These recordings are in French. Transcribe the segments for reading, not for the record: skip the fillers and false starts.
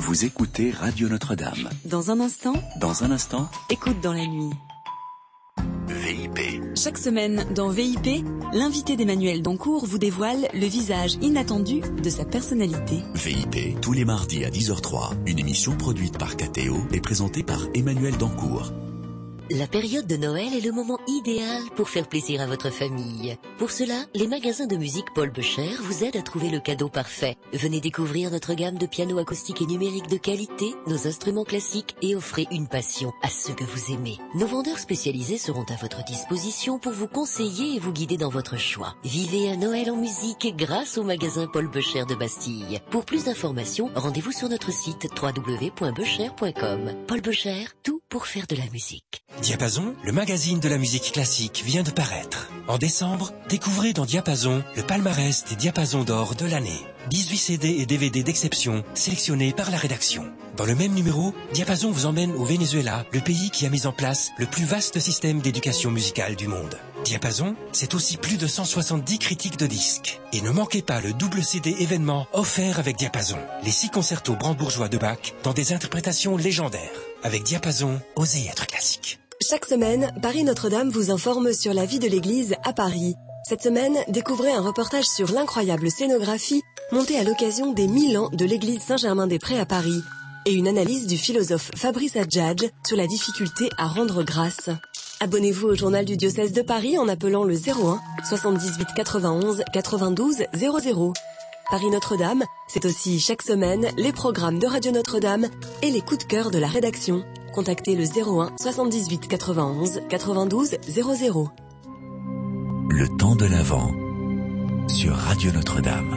Vous écoutez Radio Notre-Dame. Dans un instant, écoute dans la nuit. VIP. Chaque semaine, dans VIP, l'invité d'Emmanuel Dancourt vous dévoile le visage inattendu de sa personnalité. VIP, tous les mardis à 10h03, une émission produite par KTO et présentée par Emmanuel Dancourt. La période de Noël est le moment idéal pour faire plaisir à votre famille. Pour cela, les magasins de musique Paul Becher vous aident à trouver le cadeau parfait. Venez découvrir notre gamme de pianos acoustiques et numériques de qualité, nos instruments classiques et offrez une passion à ceux que vous aimez. Nos vendeurs spécialisés seront à votre disposition pour vous conseiller et vous guider dans votre choix. Vivez un Noël en musique grâce au magasin Paul Becher de Bastille. Pour plus d'informations, rendez-vous sur notre site www.becher.com. Paul Becher, tout pour faire de la musique. Diapason, le magazine de la musique classique, vient de paraître. En décembre, découvrez dans Diapason le palmarès des diapasons d'or de l'année. 18 CD et DVD d'exception sélectionnés par la rédaction. Dans le même numéro, Diapason vous emmène au Venezuela, le pays qui a mis en place le plus vaste système d'éducation musicale du monde. Diapason, c'est aussi plus de 170 critiques de disques. Et ne manquez pas le double CD événement offert avec Diapason. Les 6 concertos brandebourgeois de Bach dans des interprétations légendaires. Avec Diapason, osez être classique. Chaque semaine, Paris Notre-Dame vous informe sur la vie de l'église à Paris. Cette semaine, découvrez un reportage sur l'incroyable scénographie montée à l'occasion des 1000 ans de l'église Saint-Germain-des-Prés à Paris et une analyse du philosophe Fabrice Adjadj sur la difficulté à rendre grâce. Abonnez-vous au journal du diocèse de Paris en appelant le 01 78 91 92 00. Paris Notre-Dame, c'est aussi chaque semaine les programmes de Radio Notre-Dame et les coups de cœur de la rédaction. Contactez le 01 78 91 92 00. Le temps de l'Avent sur Radio Notre-Dame.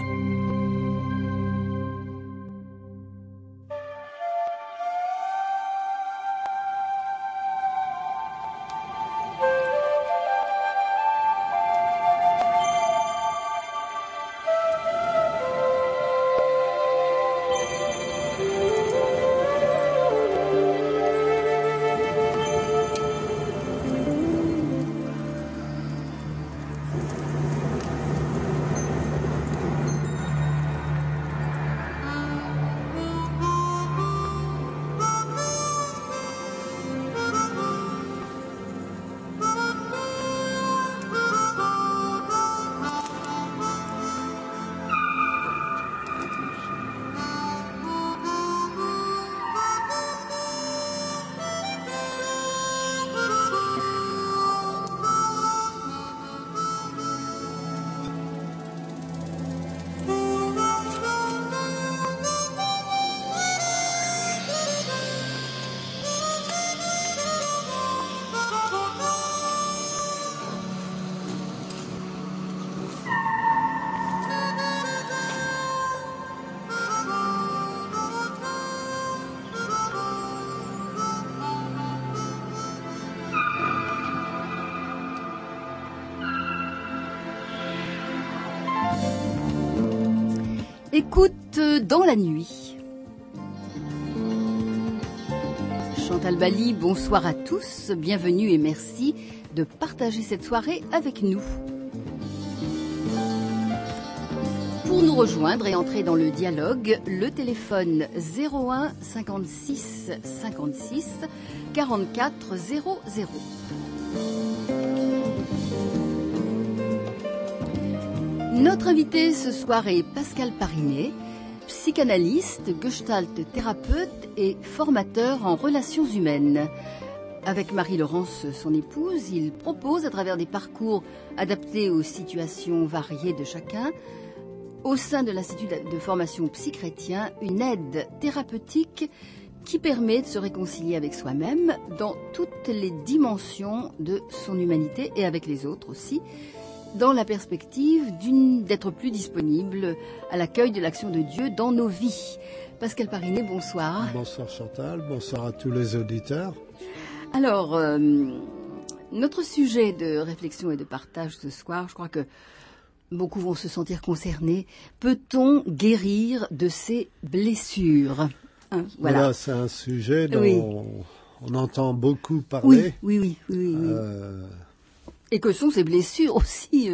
Écoute dans la nuit. Chantal Bali, bonsoir à tous, bienvenue et merci de partager cette soirée avec nous. Pour nous rejoindre et entrer dans le dialogue, le téléphone 01 56 56 44 00. Notre invité ce soir est Pascal Parinet, psychanalyste, gestalt thérapeute et formateur en relations humaines. Avec Marie-Laurence, son épouse, il propose à travers des parcours adaptés aux situations variées de chacun, au sein de l'Institut de formation psy-chrétien, une aide thérapeutique qui permet de se réconcilier avec soi-même dans toutes les dimensions de son humanité et avec les autres aussi, dans la perspective d'être plus disponible à l'accueil de l'action de Dieu dans nos vies. Pascal Parinet, bonsoir. Bonsoir Chantal, bonsoir à tous les auditeurs. Alors, notre sujet de réflexion et de partage ce soir, je crois que beaucoup vont se sentir concernés. Peut-on guérir de ces blessures ? Voilà, c'est un sujet dont on entend beaucoup parler. Oui. Et que sont ces blessures aussi,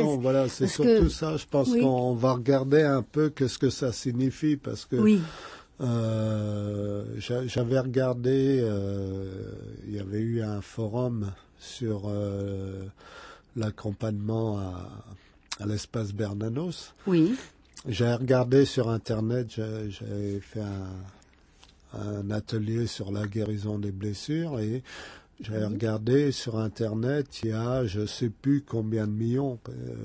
c'est surtout ça, je pense qu'on va regarder un peu qu'est-ce que ça signifie, parce que J'avais regardé, il y avait eu un forum sur l'accompagnement à l'espace Bernanos. Oui. J'avais regardé sur Internet, j'avais fait un atelier sur la guérison des blessures et j'avais regardé sur Internet, il y a je ne sais plus combien de millions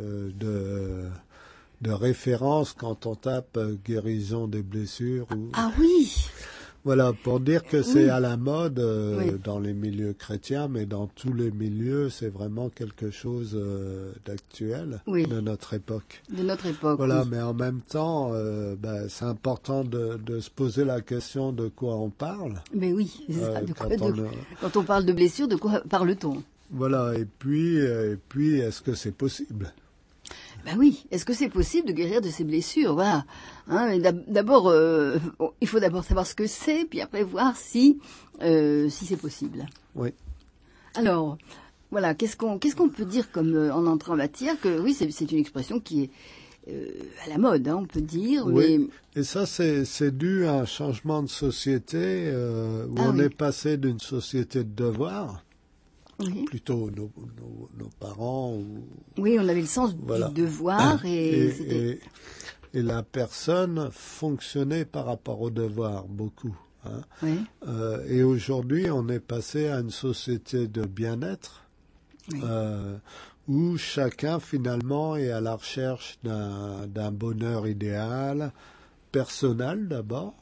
de références quand on tape guérison des blessures. Ah oui. Voilà, pour dire que c'est Oui. à la mode Oui. dans les milieux chrétiens, mais dans tous les milieux, c'est vraiment quelque chose d'actuel Oui. de notre époque. De notre époque. Voilà, oui. mais en même temps, c'est important de se poser la question de quoi on parle. Mais oui, c'est ça. Quand Quand on parle de blessures, de quoi parle-t-on? Voilà, et puis est-ce que c'est possible? Ben oui, est-ce que c'est possible de guérir de ces blessures? Voilà. Hein, d'abord, il faut d'abord savoir ce que c'est, puis après voir si c'est possible. Oui. Alors, voilà, qu'est-ce qu'on peut dire comme en entrant en matière? Que oui, c'est une expression qui est à la mode, hein, on peut dire. Oui. Mais Et ça, c'est dû à un changement de société où on est passé d'une société de devoir. oui. Plutôt nos parents. Oui, on avait le sens Voilà. du devoir Et la personne fonctionnait par rapport au devoir, beaucoup. Hein. Oui. Et aujourd'hui, on est passé à une société de bien-être Oui. où chacun, finalement, est à la recherche d'un bonheur idéal, personnel d'abord.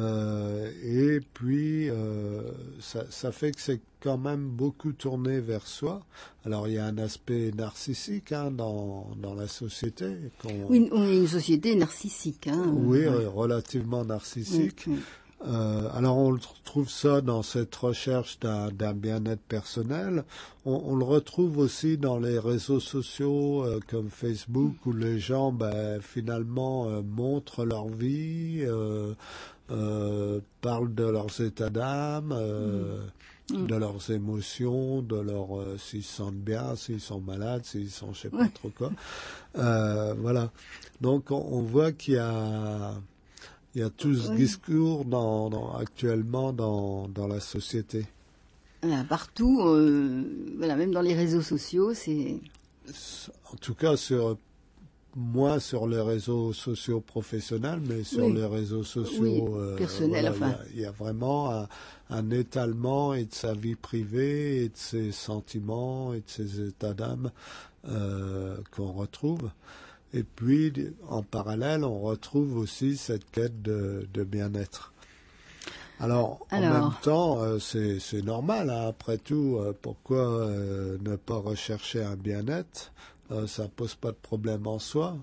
Et puis, ça fait que c'est quand même beaucoup tourné vers soi. Alors, il y a un aspect narcissique dans la société. Oui, on est une société narcissique. Hein. Oui, relativement narcissique. Oui, oui. Alors, on trouve ça dans cette recherche d'un bien-être personnel. On le retrouve aussi dans les réseaux sociaux comme Facebook, où les gens, finalement, montrent leur vie, parlent de leurs états d'âme, de leurs émotions, de s'ils se sentent bien, s'ils sont malades, s'ils sont je sais pas trop quoi. Voilà. Donc on voit qu'il y a tout ce discours actuellement dans la société. Voilà, partout, voilà, même dans les réseaux sociaux, c'est... En tout cas, moins sur les réseaux sociaux professionnels, mais sur les réseaux sociaux personnels. Voilà, il y a vraiment un étalement et de sa vie privée et de ses sentiments et de ses états d'âme qu'on retrouve. Et puis, en parallèle, on retrouve aussi cette quête de bien-être. Alors, en même temps, c'est normal, hein, après tout, pourquoi ne pas rechercher un bien-être? Ça pose pas de problème en soi.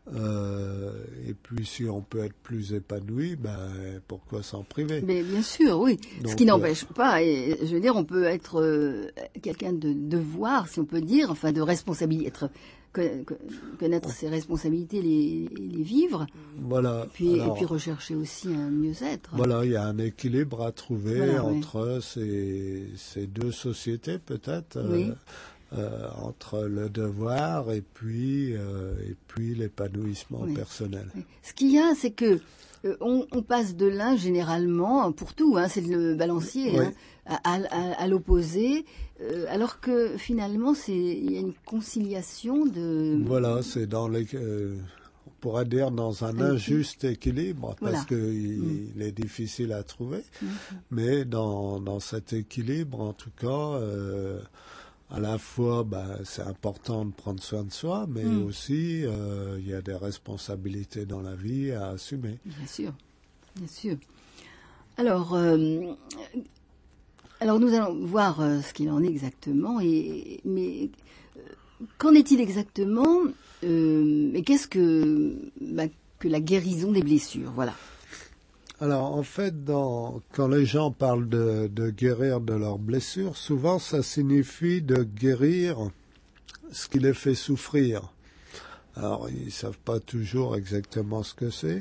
Et puis, si on peut être plus épanoui, pourquoi s'en priver? Mais bien sûr, oui. Donc, ce qui n'empêche pas, et je veux dire, on peut être quelqu'un de devoir, si on peut dire, enfin de responsabilité, connaître ses responsabilités, les vivre. Voilà. Et puis rechercher aussi un mieux-être. Voilà, il y a un équilibre à trouver entre oui. ces deux sociétés, peut-être. Oui. Entre le devoir et puis l'épanouissement personnel. Oui. Ce qu'il y a, c'est que on passe de l'un généralement pour tout, hein, c'est le balancier, à l'opposé, alors que finalement il y a une conciliation de. Voilà, c'est on pourrait dire dans un injuste équilibre, parce qu'il est difficile à trouver, mais dans cet équilibre, en tout cas. À la fois, c'est important de prendre soin de soi, mais aussi, il y a des responsabilités dans la vie à assumer. Bien sûr, bien sûr. Alors nous allons voir ce qu'il en est exactement. Mais qu'en est-il exactement et qu'est-ce que la guérison des blessures? Voilà. Alors, en fait, quand les gens parlent de guérir de leurs blessures, souvent ça signifie de guérir ce qui les fait souffrir. Alors, ils savent pas toujours exactement ce que c'est.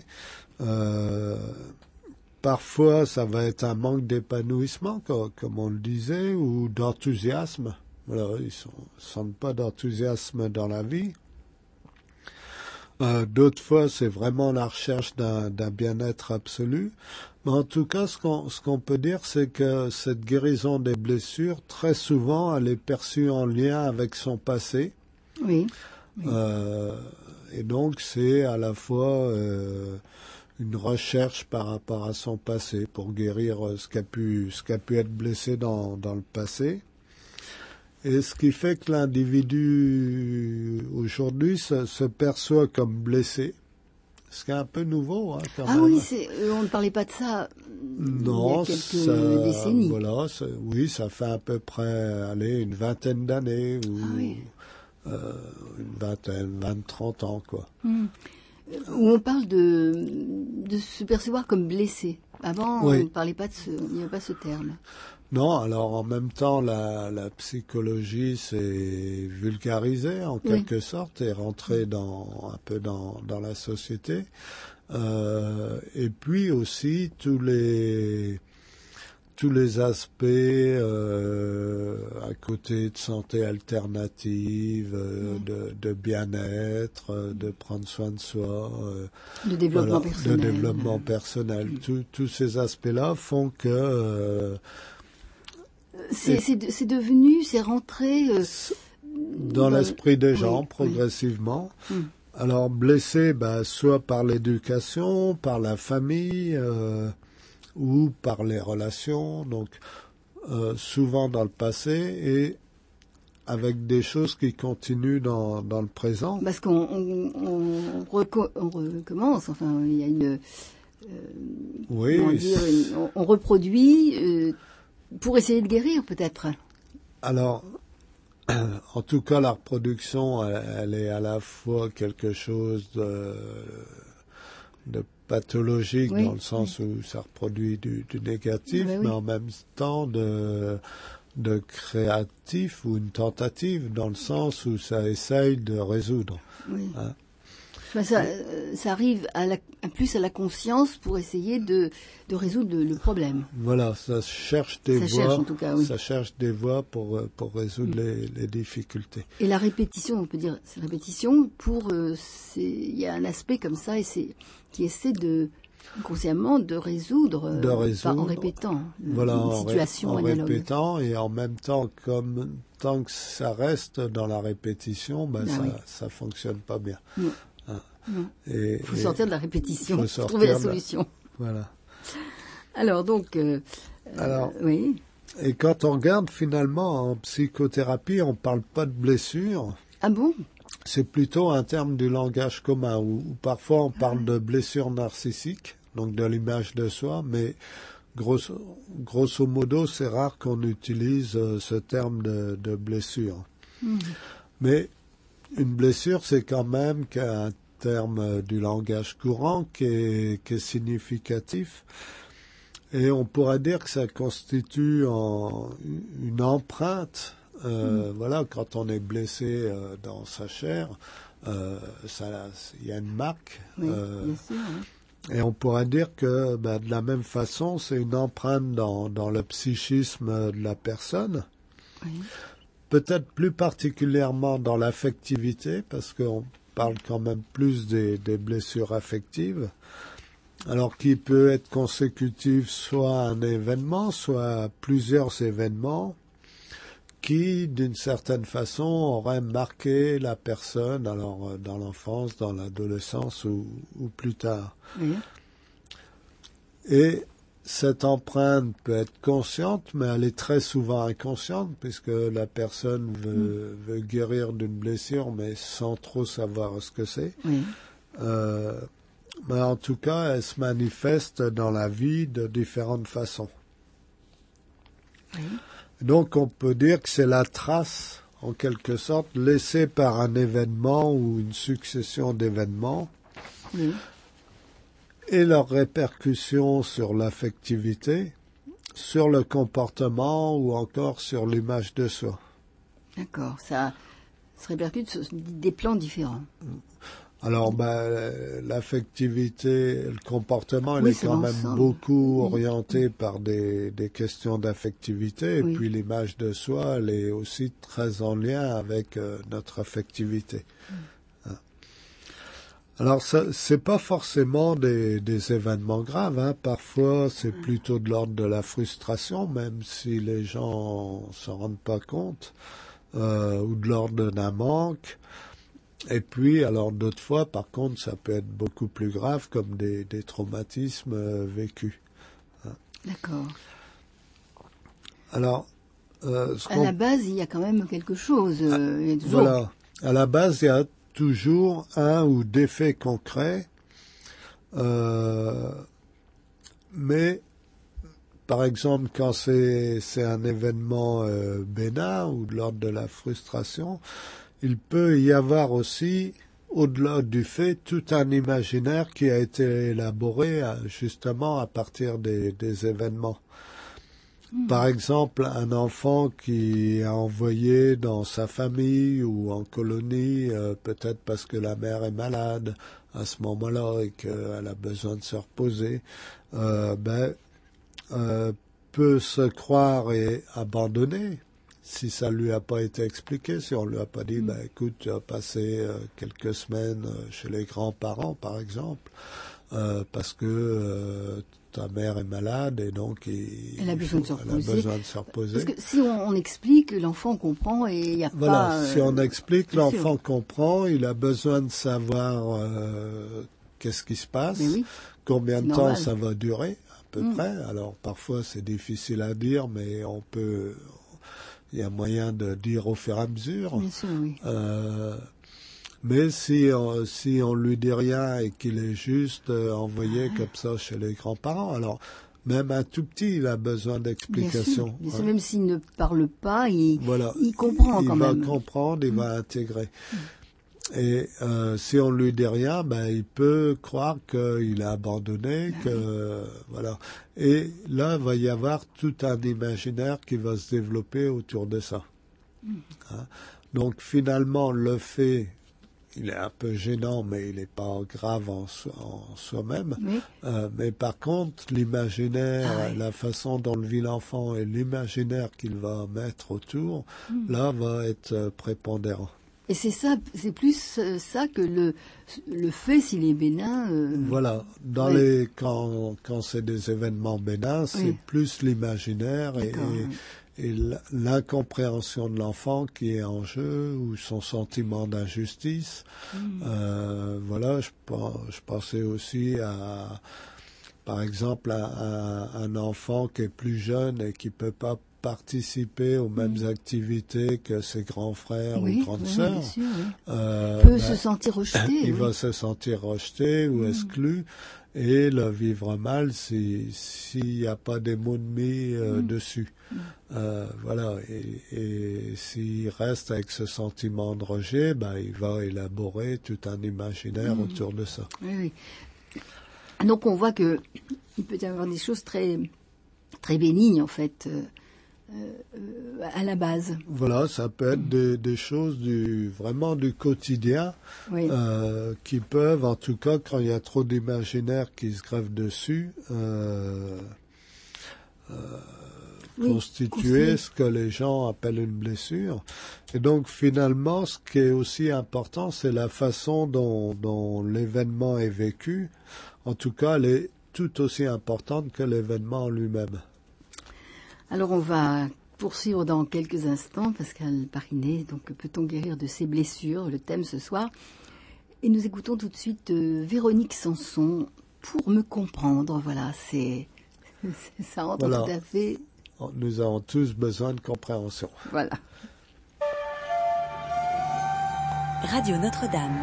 Parfois, ça va être un manque d'épanouissement, comme on le disait, ou d'enthousiasme. Voilà, ils sentent pas d'enthousiasme dans la vie. D'autres fois, c'est vraiment la recherche d'un bien-être absolu. Mais en tout cas, ce qu'on peut dire, c'est que cette guérison des blessures, très souvent, elle est perçue en lien avec son passé. Oui. Et donc, c'est à la fois une recherche par rapport à son passé pour guérir ce qui a pu être blessé dans le passé. Et ce qui fait que l'individu aujourd'hui se perçoit comme blessé, ce qui est un peu nouveau. Hein, quand même. Oui, on ne parlait pas de ça non, il y a quelques décennies. Voilà, oui, ça fait à peu près une vingtaine d'années, ou une vingtaine, 20-30 ans, quoi. Où on parle de se percevoir comme blessé. Avant, on ne parlait pas il n'y avait pas ce terme. Non, alors en même temps, la psychologie s'est vulgarisée en quelque sorte et rentrée un peu dans la société. Et puis aussi tous les aspects à côté de santé alternative, de bien-être, de prendre soin de soi, de développement personnel. De développement personnel. Tous ces aspects-là font que c'est devenu, c'est rentré dans l'esprit des gens progressivement. Alors blessé, soit par l'éducation, par la famille, ou par les relations, donc souvent dans le passé et avec des choses qui continuent dans le présent. Parce qu'on recommence, enfin il y a une... on reproduit pour essayer de guérir peut-être. Alors, en tout cas, la reproduction, elle est à la fois quelque chose de pathologique dans le sens où ça reproduit du négatif, mais en même temps de créatif ou une tentative dans le sens où ça essaye de résoudre. Oui. Hein? Ça arrive plus à la conscience pour essayer de résoudre le problème. Voilà, ça cherche des voies. Cherche, en tout cas, ça cherche des voies pour résoudre les difficultés. Et la répétition, on peut dire, c'est la répétition il y a un aspect comme ça qui essaie inconsciemment de résoudre en répétant une situation en analogue. Répétant et en même temps, tant que ça reste dans la répétition, ça fonctionne pas bien. Il faut sortir de la répétition, trouver la solution. Voilà. Alors donc, oui. Et quand on regarde finalement en psychothérapie, on parle pas de blessure. Ah bon? C'est plutôt un terme du langage commun où parfois on parle de blessure narcissique, donc de l'image de soi, mais grosso modo, c'est rare qu'on utilise ce terme de blessure. Mais une blessure, c'est quand même un terme du langage courant qui est significatif. Et on pourrait dire que ça constitue une empreinte. Voilà, quand on est blessé dans sa chair, il y a une marque. Oui, bien sûr, Et on pourrait dire que de la même façon, c'est une empreinte dans le psychisme de la personne. Oui. Peut-être plus particulièrement dans l'affectivité, parce qu'on parle quand même plus des blessures affectives, alors qui peut être consécutive soit à un événement, soit à plusieurs événements qui, d'une certaine façon, auraient marqué la personne, alors dans l'enfance, dans l'adolescence ou plus tard. Oui. Et cette empreinte peut être consciente, mais elle est très souvent inconsciente, puisque la personne veut guérir d'une blessure, mais sans trop savoir ce que c'est. Oui. Mais en tout cas, elle se manifeste dans la vie de différentes façons. Oui. Donc on peut dire que c'est la trace, en quelque sorte, laissée par un événement ou une succession d'événements. Oui. Et leurs répercussions sur l'affectivité, sur le comportement ou encore sur l'image de soi. D'accord, ça se répercute sur des plans différents. Alors, l'affectivité, le comportement, il est quand même beaucoup orienté par des questions d'affectivité. Et puis l'image de soi, elle est aussi très en lien avec notre affectivité. Alors, c'est pas forcément des événements graves, hein. Parfois, c'est plutôt de l'ordre de la frustration, même si les gens s'en rendent pas compte, ou de l'ordre d'un manque. Et puis, alors d'autres fois, par contre, ça peut être beaucoup plus grave, comme des traumatismes vécus. Hein. D'accord. Alors, à la base, il y a quand même quelque chose. Il y a toujours... Voilà. À la base, il y a toujours un ou des faits concrets, mais par exemple, quand c'est un événement bénin ou de l'ordre de la frustration, il peut y avoir aussi, au-delà du fait, tout un imaginaire qui a été élaboré justement à partir des événements. Par exemple, un enfant qui est envoyé dans sa famille ou en colonie, peut-être parce que la mère est malade à ce moment-là et qu'elle a besoin de se reposer, peut se croire et abandonné si ça lui a pas été expliqué, si on lui a pas dit, écoute, tu as passé quelques semaines chez les grands-parents, par exemple, parce que ta mère est malade et donc elle a besoin de se reposer. Parce que si on explique, l'enfant comprend et il n'y a pas... Voilà, si on explique, l'enfant comprend, il a besoin de savoir qu'est-ce qui se passe, combien de temps ça va durer, à peu près. Alors parfois c'est difficile à dire, mais il y a moyen de dire au fur et à mesure. Bien sûr, oui. Mais si on lui dit rien et qu'il est juste envoyé comme ça chez les grands-parents, alors même un tout petit, il a besoin d'explications. Bien sûr, même s'il ne parle pas, il comprend quand même. Il va comprendre, il va intégrer. Et si on lui dit rien, il peut croire qu'il a abandonné, voilà. Et là, va y avoir tout un imaginaire qui va se développer autour de ça. Hein? Donc finalement, le fait, il est un peu gênant, mais il n'est pas grave en soi-même. Mais par contre, l'imaginaire, la façon dont le vit l'enfant et l'imaginaire qu'il va mettre autour, là, va être prépondérant. Et c'est ça, c'est plus ça que le fait s'il est bénin. Voilà, quand c'est des événements bénins, c'est plus l'imaginaire et l'incompréhension de l'enfant qui est en jeu ou son sentiment d'injustice. Voilà, je pensais aussi par exemple, à un enfant qui est plus jeune et qui peut pas participer aux mêmes activités que ses grands frères ou grandes sœurs. Bien sûr, peut se sentir rejeté. Il va se sentir rejeté ou exclu et le vivre mal s'il n'y a pas des mots de mis dessus. Voilà, et s'il reste avec ce sentiment de rejet, il va élaborer tout un imaginaire autour de ça. Oui. Donc on voit que il peut y avoir des choses très très bénignes en fait. À la base. Voilà, ça peut être des choses vraiment du quotidien qui peuvent, en tout cas, quand il y a trop d'imaginaire qui se grève dessus, constituer ce que les gens appellent une blessure. Et donc, finalement, ce qui est aussi important, c'est la façon dont l'événement est vécu. En tout cas, elle est tout aussi importante que l'événement en lui-même. Alors on va poursuivre dans quelques instants, Pascal Parinet, donc peut-on guérir de ses blessures, le thème ce soir. Et nous écoutons tout de suite Véronique Sanson, Pour me comprendre, voilà, ça rentre tout à fait. Nous avons tous besoin de compréhension. Voilà. Radio Notre-Dame.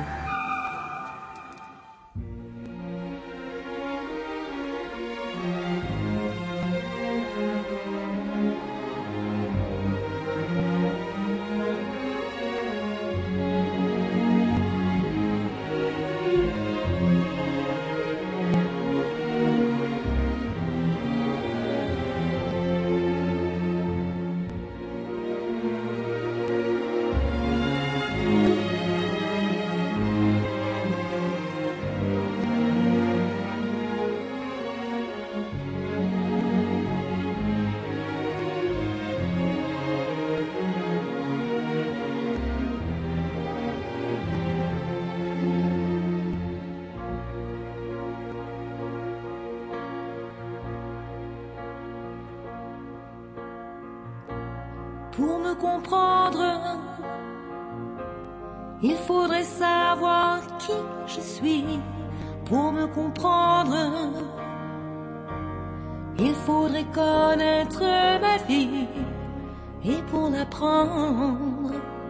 Pour me comprendre, il faudrait savoir qui je suis. Pour me comprendre, il faudrait connaître ma vie. Et pour l'apprendre,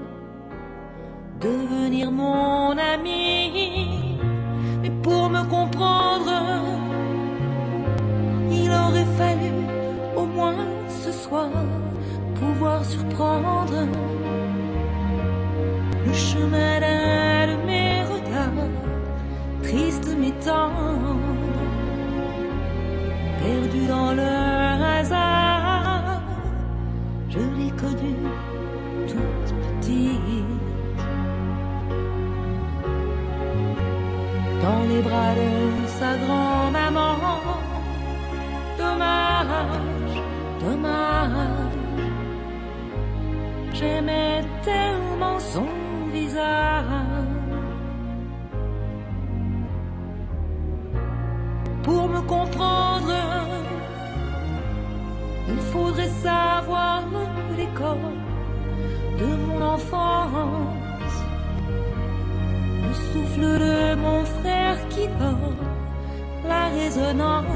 devenir mon ami. Mais pour me comprendre, il aurait fallu au moins ce soir pouvoir surprendre le chemin d'un de mes regards, triste mais tendre, perdu dans le hasard. Je l'ai connue toute petite, dans les bras de sa grand-maman. Dommage, dommage, j'aimais tellement son visage. Pour me comprendre, il faudrait savoir le décor de mon enfance, le souffle de mon frère qui dort, la résonance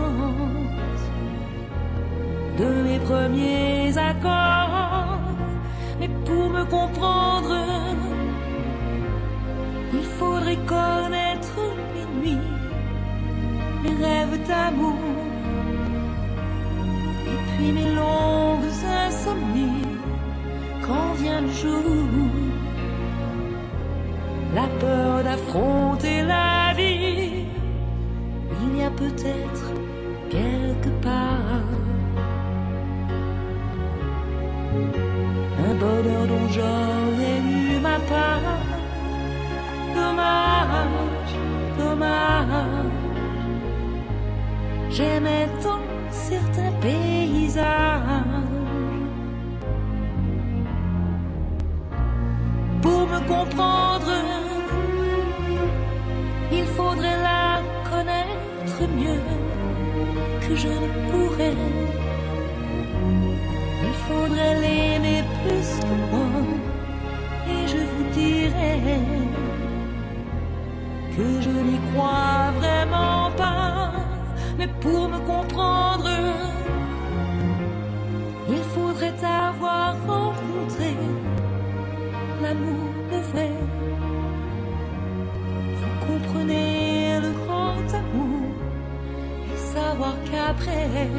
de mes premiers accords. Mais pour me comprendre, il faudrait connaître mes nuits, mes rêves d'amour, et puis mes longues insomnies. Quand vient le jour, la peur d'affronter la vie, il y a peut-être quelque part un bonheur dont j'aurais eu ma part. Dommage, dommage, j'aimais tant certains paysages. Pour me comprendre, il faudrait la connaître mieux que je ne pourrais. Il faudrait l'aimer plus que moi, et je vous dirais que je n'y crois vraiment pas. Mais pour me comprendre, il faudrait avoir rencontré l'amour de vrai. Vous comprenez le grand amour et savoir qu'après,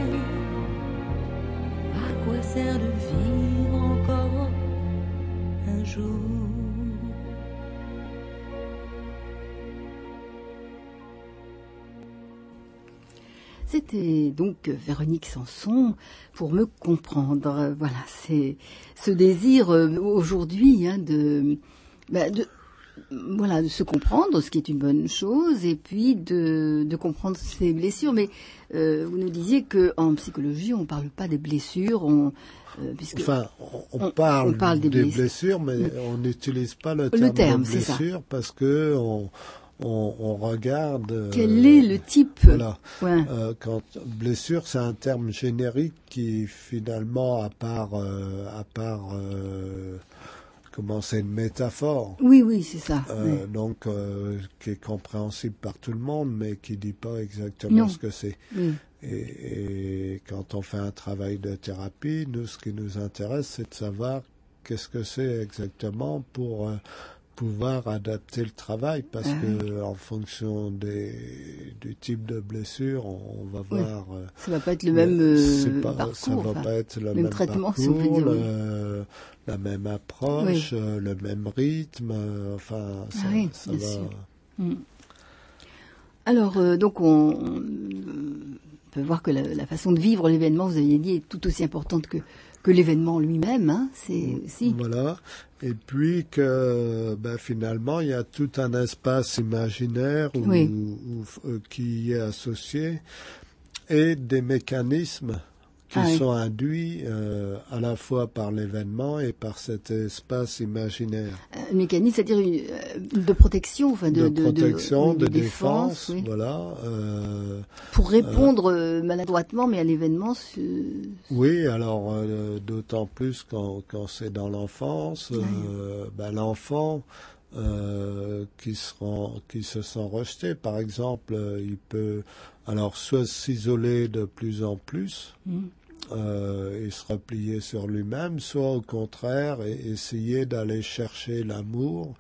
à quoi sert de vivre encore un jour? C'était donc Véronique Sanson, Pour me comprendre. Voilà, c'est ce désir aujourd'hui de se comprendre, ce qui est une bonne chose, et puis de comprendre ses blessures. Mais vous nous disiez qu'en psychologie, on ne parle pas des blessures. On parle des blessures, mais on n'utilise pas le terme de blessure parce que on regarde... Quel est le type? Voilà. Ouais. Quand blessure, c'est un terme générique qui finalement, à part comment c'est une métaphore. Oui, c'est ça. Donc, qui est compréhensible par tout le monde, mais qui dit pas exactement ce que c'est. Oui. Et quand on fait un travail de thérapie, nous, ce qui nous intéresse, c'est de savoir qu'est-ce que c'est exactement pour pouvoir adapter le travail, parce que en fonction du type de blessure, on va voir. Ça va pas être le même parcours. Ça va pas être le même traitement, parcours, si on peut dire. La même approche, le même rythme. Enfin, ça va. Sûr. Alors, donc on peut voir que la façon de vivre l'événement, vous aviez dit, est tout aussi importante que l'événement lui-même, hein, c'est aussi. Voilà. Et puis que finalement, il y a tout un espace imaginaire qui y est associé et des mécanismes qui sont induits à la fois par l'événement et par cet espace imaginaire. Un mécanisme, c'est-à-dire de protection, enfin de protection, de défense, oui. voilà. Pour répondre maladroitement, mais à l'événement. Oui, alors d'autant plus quand c'est dans l'enfance, l'enfant qui se sent rejeté, par exemple, il peut alors soit s'isoler de plus en plus. Et se replier sur lui-même, soit au contraire essayer d'aller chercher l'amour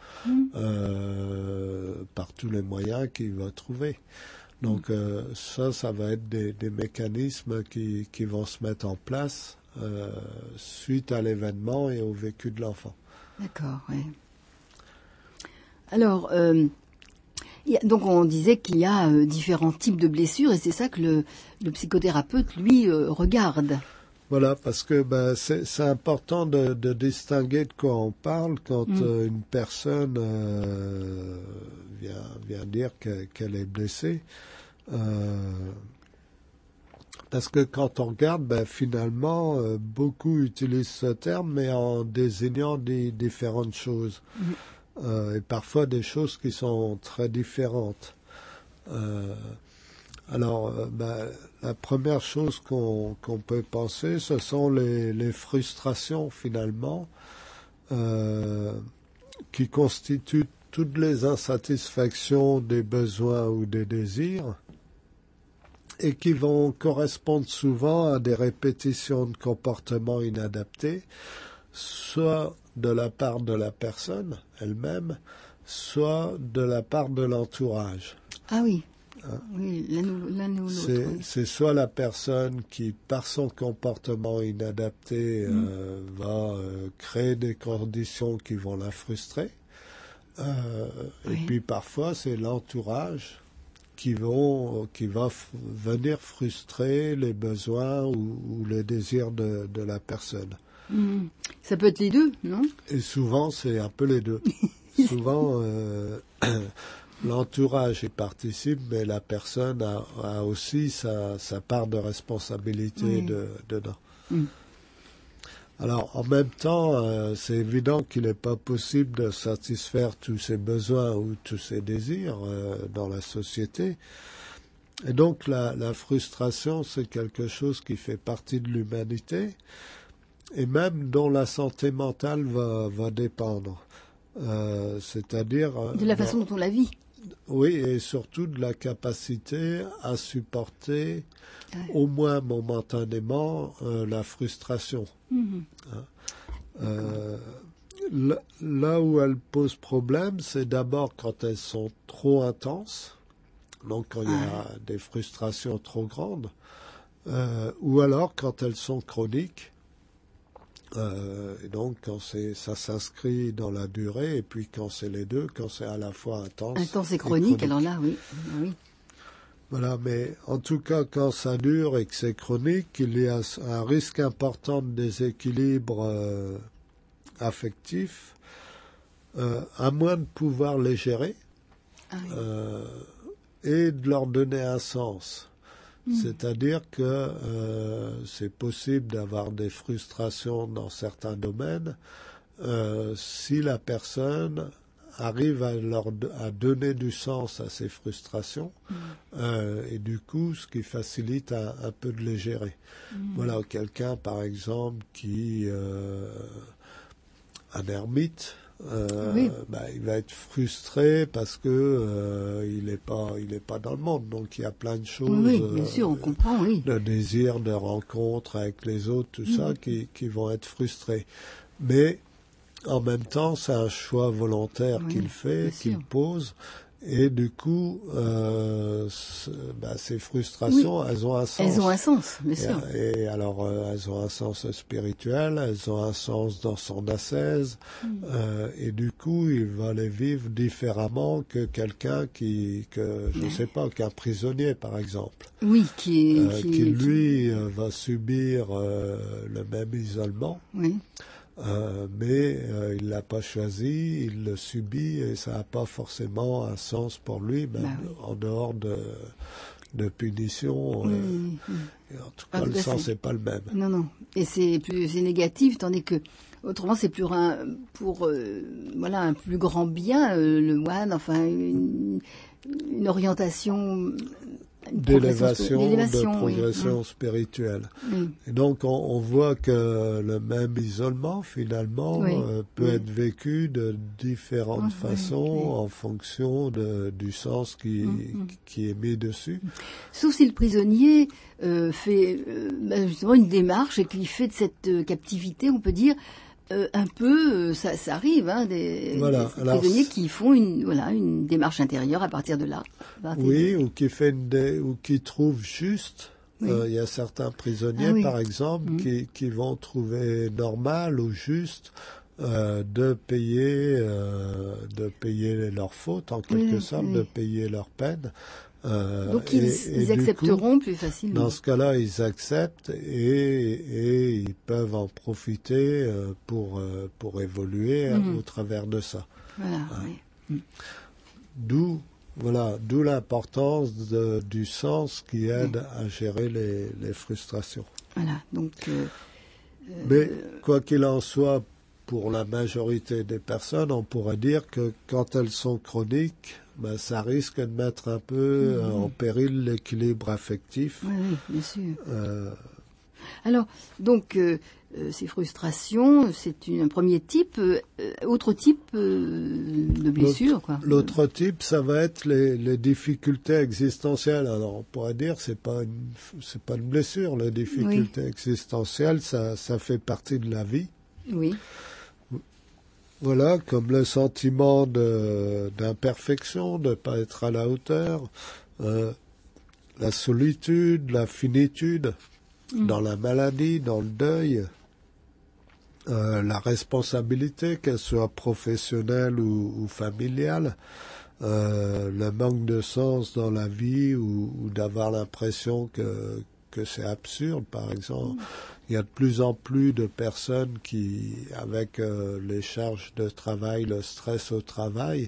par tous les moyens qu'il va trouver. Donc ça va être des mécanismes qui vont se mettre en place suite à l'événement et au vécu de l'enfant. D'accord, oui. Alors, donc on disait qu'il y a différents types de blessures et c'est ça que le psychothérapeute, lui, regarde. Voilà, parce que c'est important de distinguer de quoi on parle quand une personne vient dire qu'elle est blessée. Parce que quand on regarde, finalement, beaucoup utilisent ce terme, mais en désignant différentes choses. Et parfois des choses qui sont très différentes. La première chose qu'on peut penser, ce sont les frustrations finalement, qui constituent toutes les insatisfactions des besoins ou des désirs, et qui vont correspondre souvent à des répétitions de comportements inadaptés, soit de la part de la personne elle-même, soit de la part de l'entourage. Ah oui. Oui, l'un ou l'autre. C'est soit la personne qui, par son comportement inadapté, va créer des conditions qui vont la frustrer. Et puis parfois, c'est l'entourage qui va venir frustrer les besoins ou les désirs de la personne. Ça peut être les deux, non? Et souvent, c'est un peu les deux. Souvent, l'entourage y participe, mais la personne a aussi sa part de responsabilité dedans. Alors, en même temps, c'est évident qu'il n'est pas possible de satisfaire tous ses besoins ou tous ses désirs dans la société. Et donc, la frustration, c'est quelque chose qui fait partie de l'humanité et même dont la santé mentale va dépendre. C'est-à-dire... de la façon dont on la vit. Oui, et surtout de la capacité à supporter, au moins momentanément, la frustration. Là où elle pose problème, c'est d'abord quand elles sont trop intenses, donc quand il y a des frustrations trop grandes, ou alors quand elles sont chroniques. Et donc quand ça s'inscrit dans la durée, et puis quand c'est les deux, quand c'est à la fois intense et chronique, alors là, oui. Voilà, mais en tout cas, quand ça dure et que c'est chronique, il y a un risque important de déséquilibre affectif, à moins de pouvoir les gérer et de leur donner un sens. C'est-à-dire que c'est possible d'avoir des frustrations dans certains domaines si la personne arrive à donner du sens à ces frustrations et du coup, ce qui facilite un peu de les gérer. Voilà, quelqu'un, par exemple, qui un ermite, il va être frustré parce que il est pas dans le monde, donc il y a plein de choses. Oui, bien sûr, on comprend, oui. Le désir de rencontre avec les autres, tout ça, qui vont être frustrés. Mais en même temps, c'est un choix volontaire qu'il fait, qu'il pose, et du coup, ces frustrations, elles ont un sens. Elles ont un sens, bien sûr. Et alors, elles ont un sens spirituel, elles ont un sens dans son ascèse, et du coup, il va les vivre différemment que quelqu'un qu'un prisonnier, par exemple. Oui, qui lui va subir le même isolement. Oui. Mais il l'a pas choisi, il le subit et ça n'a pas forcément un sens pour lui, même en dehors punition. Et en tout cas, le sens n'est pas le même. Non. Et c'est négatif, tandis que autrement, c'est plus pour un plus grand bien, le moine, enfin une orientation d'élévation, de progression spirituelle. Oui. Et donc, on voit que le même isolement, finalement, peut être vécu de différentes façons en fonction du sens qui est mis dessus. Sauf si le prisonnier fait justement une démarche et qu'il fait de cette captivité, on peut dire, un peu, ça arrive, des prisonniers qui font une démarche intérieure à partir de là. Oui, ou qui trouvent juste. Il y a certains prisonniers, par exemple, qui vont trouver normal ou juste de payer leurs fautes, en quelque sorte, de payer leur peine. Donc ils accepteront plus facilement. Dans ce cas-là, ils acceptent et ils peuvent en profiter pour évoluer au travers de ça. D'où l'importance du sens qui aide à gérer les frustrations. Voilà. Donc. Mais quoi qu'il en soit, pour la majorité des personnes, on pourrait dire que quand elles sont chroniques, ça risque de mettre un peu en péril l'équilibre affectif. Oui, bien sûr. Alors, donc, ces frustrations, c'est un premier type. Autre type de blessure, quoi. L'autre type, ça va être les difficultés existentielles. Alors, on pourrait dire c'est pas une blessure. Les difficultés existentielles, ça fait partie de la vie. Oui. Voilà, comme le sentiment d'imperfection, de ne pas être à la hauteur, la solitude, la finitude, dans la maladie, dans le deuil, la responsabilité, qu'elle soit professionnelle ou familiale, le manque de sens dans la vie ou d'avoir l'impression que c'est absurde, par exemple. Il y a de plus en plus de personnes qui, avec les charges de travail, le stress au travail,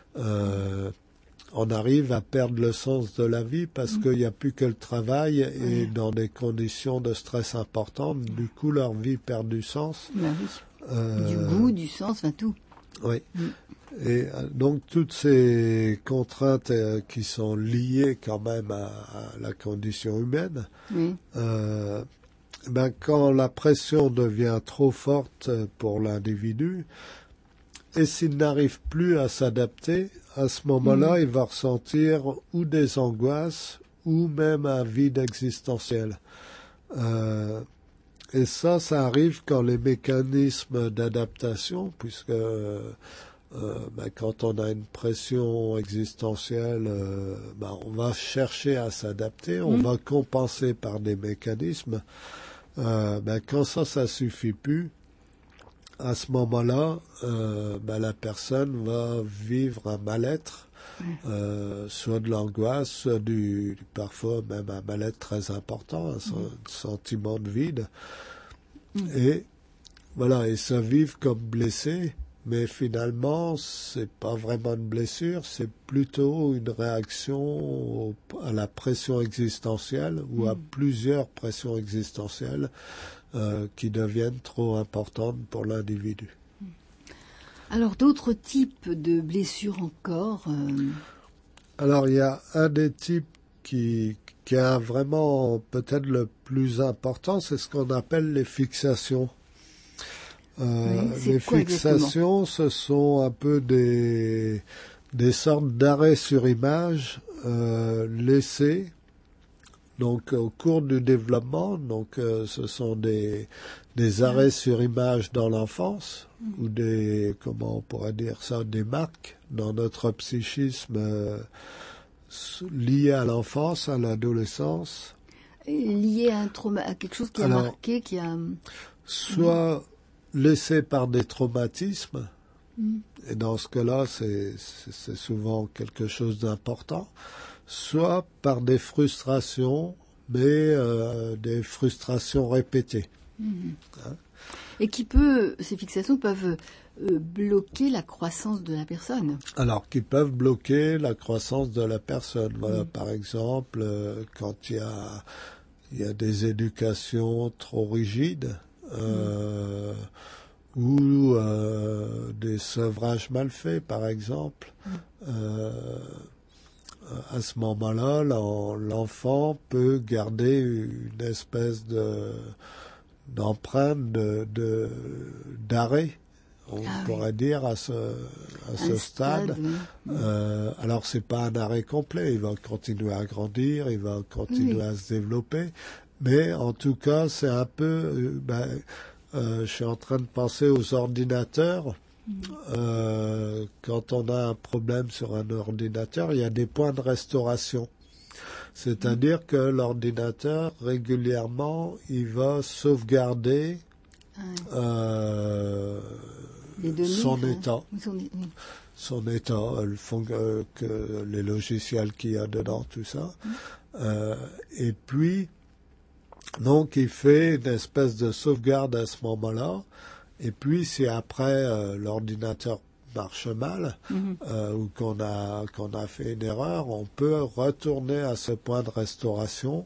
on arrive à perdre le sens de la vie parce qu'il n'y a plus que le travail et dans des conditions de stress importantes. Du coup, leur vie perd du sens. Du goût, du sens, enfin tout. Oui. Et donc, toutes ces contraintes qui sont liées quand même à la condition humaine, quand la pression devient trop forte pour l'individu, et s'il n'arrive plus à s'adapter, à ce moment-là, il va ressentir ou des angoisses ou même un vide existentiel. Et ça arrive quand les mécanismes d'adaptation, puisque quand on a une pression existentielle, on va chercher à s'adapter, on va compenser par des mécanismes. Quand ça suffit plus, à ce moment-là, la personne va vivre un mal-être, soit de l'angoisse, soit parfois même un mal-être très important, un sentiment de vide. Et voilà, et ça vivre comme blessé, mais finalement, c'est pas vraiment une blessure, c'est plutôt une réaction à la pression existentielle ou à plusieurs pressions existentielles qui deviennent trop importantes pour l'individu. Alors, d'autres types de blessures encore Alors, il y a un des types qui a vraiment peut-être le plus important, c'est ce qu'on appelle les fixations. Les fixations, ce sont un peu des sortes d'arrêts sur image laissés donc au cours du développement. Donc ce sont des arrêts sur image dans l'enfance ou comment on pourrait dire ça, des marques dans notre psychisme liées à l'enfance, à l'adolescence. Liées à un trauma, à quelque chose qui a marqué, qui a... Soit laissé par des traumatismes, et dans ce cas-là, c'est souvent quelque chose d'important, soit par des frustrations, mais des frustrations répétées. Et ces fixations peuvent bloquer la croissance de la personne. Alors, qui peuvent bloquer la croissance de la personne. Voilà, par exemple, quand il y a des éducations trop rigides, ou des sevrages mal faits, par exemple. À ce moment-là, l'enfant peut garder une espèce d'empreinte d'arrêt, on pourrait dire, à ce stade. Alors, c'est pas un arrêt complet, il va continuer à grandir, il va continuer à se développer, mais en tout cas, c'est un peu... je suis en train de penser aux ordinateurs. Quand on a un problème sur un ordinateur, il y a des points de restauration. C'est-à-dire que l'ordinateur, régulièrement, il va sauvegarder les données, son état. Son état, que les logiciels qu'il y a dedans, tout ça. Et puis, donc, il fait une espèce de sauvegarde à ce moment-là. Et puis, si après l'ordinateur marche mal ou qu'on a fait une erreur, on peut retourner à ce point de restauration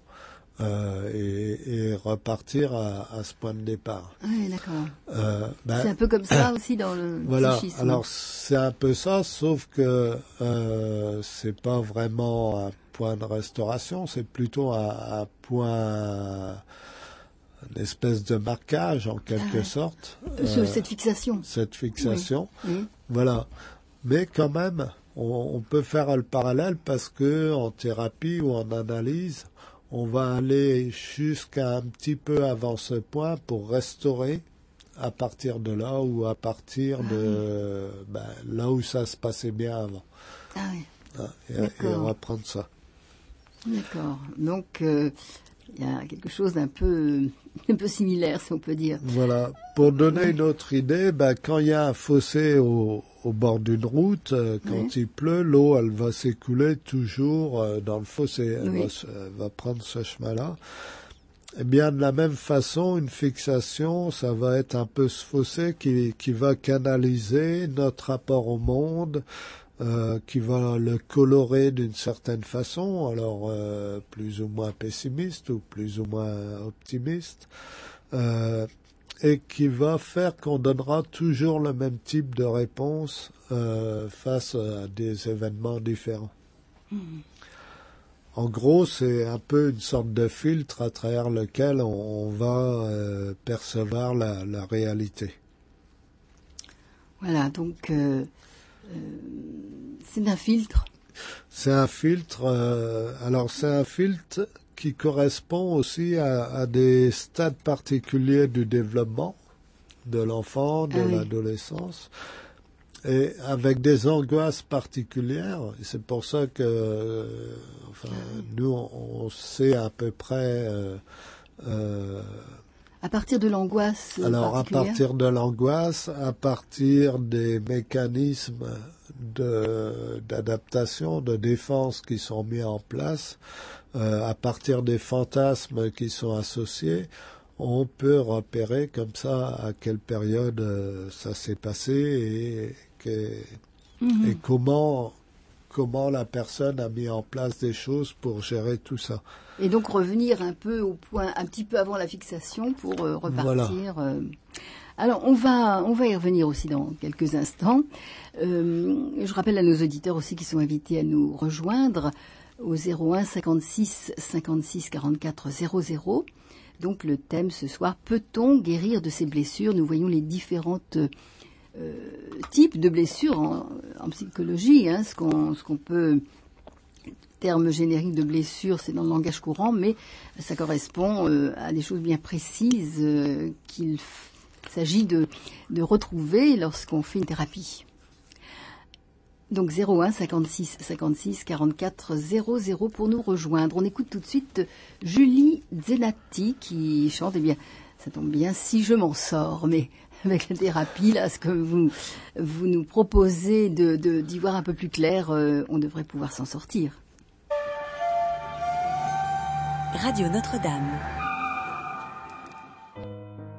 et repartir à ce point de départ. Oui, d'accord. C'est un peu comme ça aussi dans le psychisme. Alors c'est un peu ça, sauf que c'est pas vraiment un point de restauration, c'est plutôt un point... une espèce de marquage, en quelque sorte. Cette fixation. Cette fixation. Oui. Voilà. Mais quand même, on peut faire le parallèle parce que en thérapie ou en analyse, on va aller jusqu'à un petit peu avant ce point pour restaurer à partir de là ou à partir de là où ça se passait bien avant. Ah oui. Et reprendre ça. D'accord. Donc, il y a quelque chose d'un peu similaire, si on peut dire. Voilà. Pour donner une autre idée, quand il y a un fossé au bord d'une route, quand il pleut, l'eau, elle va s'écouler toujours dans le fossé. Elle va prendre ce chemin-là. Eh bien, de la même façon, une fixation, ça va être un peu ce fossé qui va canaliser notre rapport au monde, qui va le colorer d'une certaine façon, alors plus ou moins pessimiste ou plus ou moins optimiste, et qui va faire qu'on donnera toujours le même type de réponse face à des événements différents. En gros, c'est un peu une sorte de filtre à travers lequel on va percevoir la réalité. Voilà, donc... c'est un filtre. C'est un filtre. Alors c'est un filtre qui correspond aussi à des stades particuliers du développement de l'enfant, de l'adolescence, et avec des angoisses particulières. Et c'est pour ça que, nous on sait à peu près. À partir de l'angoisse Alors, à partir de l'angoisse, à partir des mécanismes d'adaptation, de défense qui sont mis en place, à partir des fantasmes qui sont associés, on peut repérer comme ça à quelle période ça s'est passé et comment la personne a mis en place des choses pour gérer tout ça. Et donc revenir un peu au point, un petit peu avant la fixation pour repartir. Voilà. Alors on va y revenir aussi dans quelques instants. Je rappelle à nos auditeurs aussi qui sont invités à nous rejoindre au 01 56 56 44 00. Donc le thème ce soir, peut-on guérir de ces blessures? Nous voyons les différentes types de blessures en psychologie, ce qu'on peut... terme générique de blessure, c'est dans le langage courant, mais ça correspond à des choses bien précises qu'il s'agit de retrouver lorsqu'on fait une thérapie. Donc 01 56 56 44 00 pour nous rejoindre. On écoute tout de suite Julie Zenati qui chante, ça tombe bien, Si je m'en sors, mais avec la thérapie, là, ce que vous nous proposez d'y voir un peu plus clair, on devrait pouvoir s'en sortir. Radio Notre-Dame.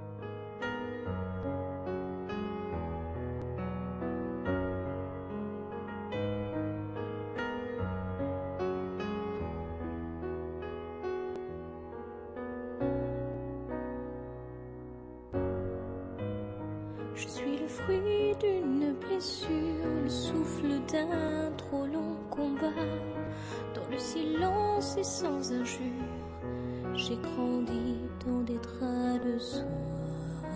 Je suis le fruit d'une blessure, le souffle d'un trop long combat. Dans le silence et sans injure, j'ai grandi dans des draps de soie.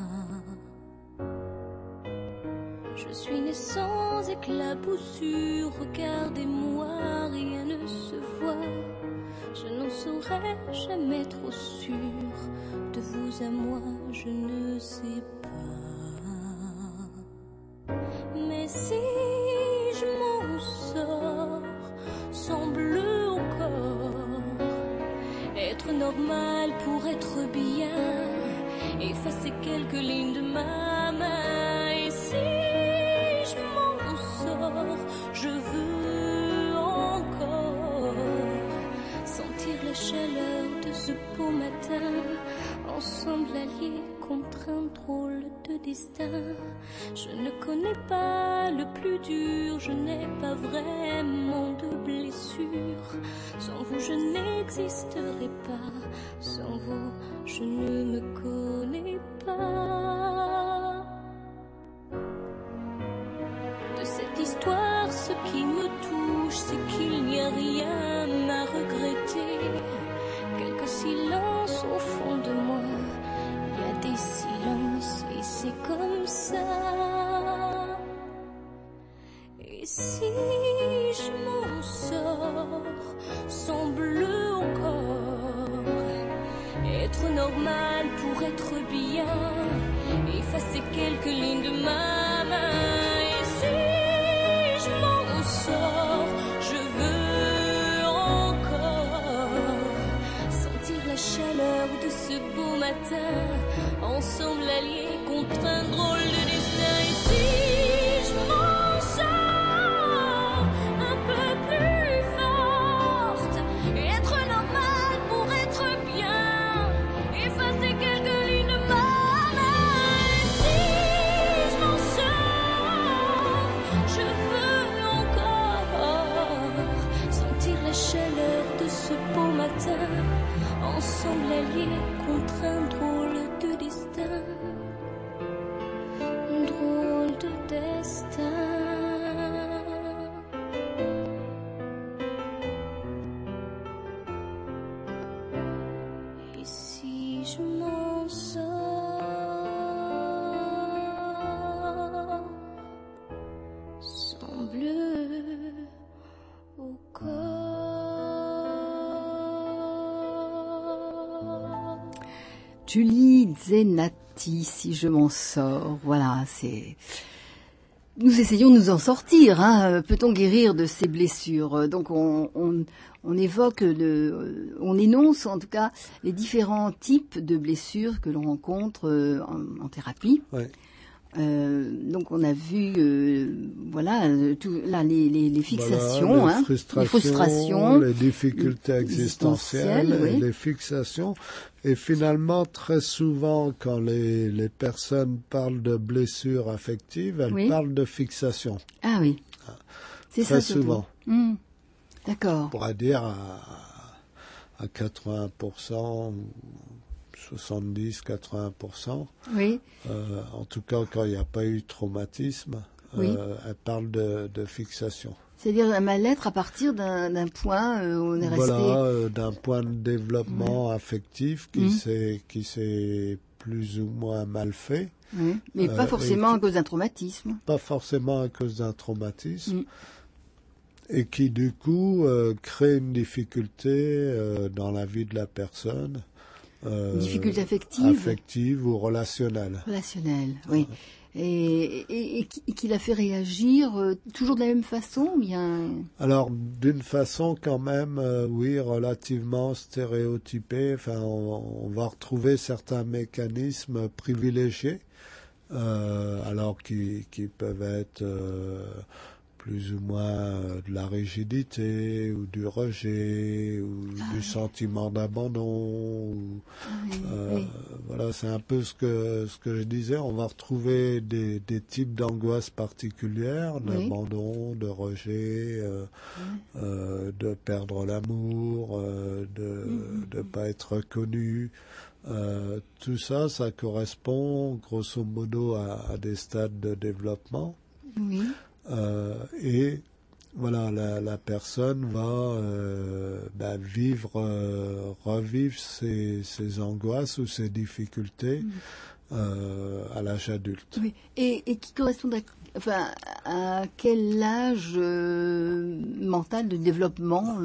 Je suis né sans éclaboussure, regardez-moi, rien ne se voit. Je n'en serai jamais trop sûre, de vous à moi je ne sais pas. Mais si je m'en sors, semble encore être normal pour être bien, effacer quelques lignes de ma main. Et si je m'en sors, je veux encore sentir la chaleur de ce beau matin, ensemble alliés contre un drôle de destin. Je ne connais pas le plus dur, je n'ai pas vraiment de blessure. Sans vous je n'existerai pas, sans vous je ne me connais pas. De cette histoire, ce qui me touche, c'est qu'il n'y a rien à regretter. Quelques silences au fond de moi, il y a des silences et c'est comme ça. Et si je m'en sors, semble encore être normal pour être bien, effacer quelques lignes de ma main. Et si je m'en sors, je veux encore sentir la chaleur de ce beau matin, ensemble alliés contre un drôle de destin. Et si je m'en sors un peu plus forte, être normal pour être bien, effacer quelques lignes de ma main. Et si je m'en sors, je veux encore sentir la chaleur de ce beau matin, ensemble alliés contre un drôle de destin. Drôle de destin. Et si je m'en sors, semble au corps. Julie Zenati, si je m'en sors, voilà, c'est... Nous essayons de nous en sortir, hein. Peut-on guérir de ces blessures? Donc on évoque, on énonce en tout cas les différents types de blessures que l'on rencontre en thérapie. Ouais. Donc on a vu, voilà, tout, là les fixations, voilà, les frustrations, les difficultés existentielles, oui. les fixations. Et finalement, très souvent, quand les personnes parlent de blessures affectives, elles oui. parlent de fixation. Ah oui, c'est très ça souvent. D'accord. On pourrait dire à 80%, 70-80%. Oui. En tout cas, quand il n'y a pas eu de traumatisme, oui. Elle parle de fixation. C'est-à-dire un mal-être à partir d'un point où on est resté... Voilà, d'un point de développement affectif qui s'est plus ou moins mal fait. Oui. Mais pas forcément à cause d'un traumatisme. Pas forcément à cause d'un traumatisme. Et qui, du coup, crée une difficulté dans la vie de la personne. Difficulté affective. Affective ou relationnelle. Relationnelle, oui. Et qui l'a fait réagir toujours de la même façon ou bien... Alors, d'une façon quand même, oui, relativement stéréotypée. Enfin, on va retrouver certains mécanismes privilégiés, alors qui peuvent être plus ou moins de la rigidité ou du rejet ou du sentiment d'abandon. Voilà, c'est un peu ce que je disais. On va retrouver des types d'angoisse particulières, d'abandon, de rejet, de perdre l'amour, de pas être reconnu. Tout ça, ça correspond grosso modo à des stades de développement. Oui. Et voilà, la personne va revivre ses angoisses ou ses difficultés à l'âge adulte. Oui. Et qui correspondent à quel âge mental de développement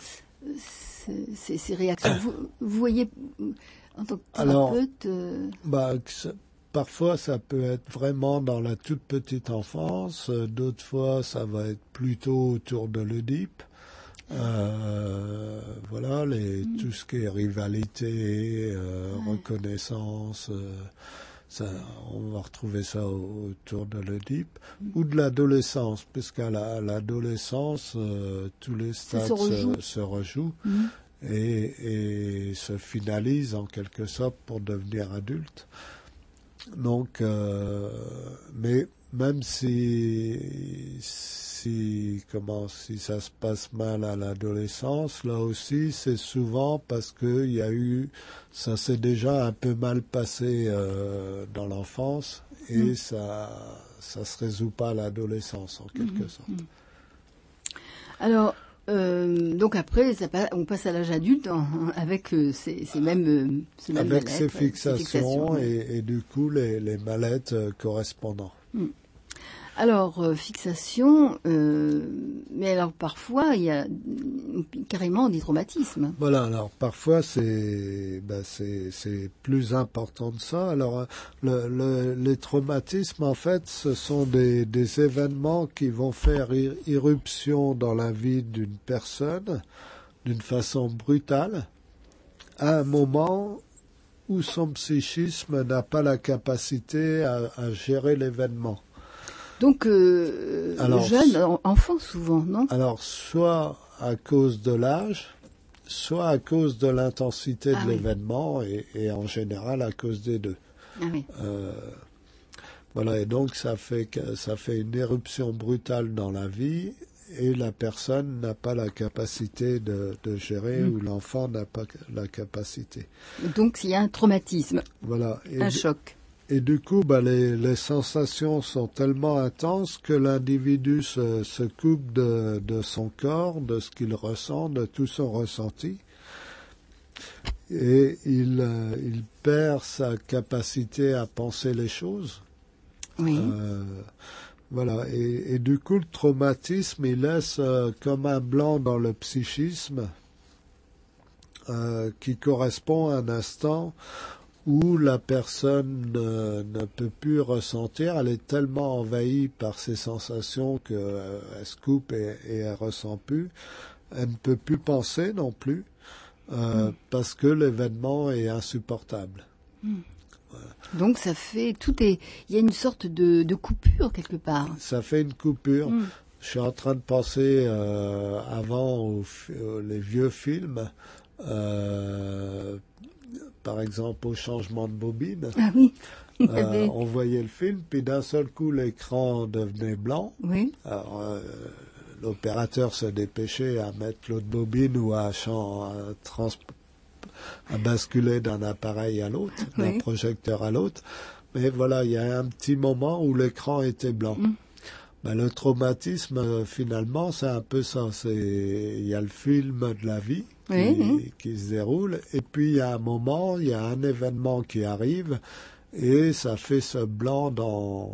ces réactions vous voyez en tant que thérapeute parfois, ça peut être vraiment dans la toute petite enfance. D'autres fois, ça va être plutôt autour de l'Oedipe. Voilà, tout ce qui est rivalité, reconnaissance, on va retrouver ça autour de l'Oedipe. Ou de l'adolescence, puisqu'à l'adolescence, tous les stades se rejouent. Et se finalisent en quelque sorte pour devenir adulte. Donc, mais même si ça se passe mal à l'adolescence, là aussi, c'est souvent parce que ça s'est déjà un peu mal passé dans l'enfance et ça se résout pas à l'adolescence en quelque sorte. Alors, donc après, on passe à l'âge adulte avec ces mêmes avec ces mal-être, fixations et du coup les mal-être correspondants. Alors, fixation, mais alors parfois il y a carrément des traumatismes. Voilà, alors parfois c'est plus important de ça. Alors les traumatismes en fait ce sont des événements qui vont faire irruption dans la vie d'une personne d'une façon brutale à un moment où son psychisme n'a pas la capacité à gérer l'événement. Donc, jeune, enfant souvent, non? Alors, soit à cause de l'âge, soit à cause de l'intensité de l'événement, et en général à cause des deux. Ah oui. Voilà, et donc ça fait une éruption brutale dans la vie, et la personne n'a pas la capacité de gérer, ou l'enfant n'a pas la capacité. Donc, il y a un traumatisme, voilà, un choc. Et du coup, les sensations sont tellement intenses que l'individu se coupe de son corps, de ce qu'il ressent, de tout son ressenti. Et il perd sa capacité à penser les choses. Oui. Voilà. Et du coup, le traumatisme, il laisse comme un blanc dans le psychisme qui correspond à un instant où la personne ne peut plus ressentir, elle est tellement envahie par ses sensations qu'elle se coupe et elle ressent plus. Elle ne peut plus penser non plus parce que l'événement est insupportable. Voilà. Donc ça fait il y a une sorte de coupure quelque part. Ça fait une coupure. Je suis en train de penser avant les vieux films. Par exemple, au changement de bobine, ah oui. on voyait le film, puis d'un seul coup, l'écran devenait blanc. Oui. Alors, l'opérateur se dépêchait à mettre l'autre bobine ou à basculer d'un appareil à l'autre, d'un projecteur à l'autre. Mais voilà, il y a un petit moment où l'écran était blanc. Le traumatisme, finalement, c'est un peu ça. Il y a le film de la vie qui se déroule, et puis il y a un moment, il y a un événement qui arrive, et ça fait ce blanc dans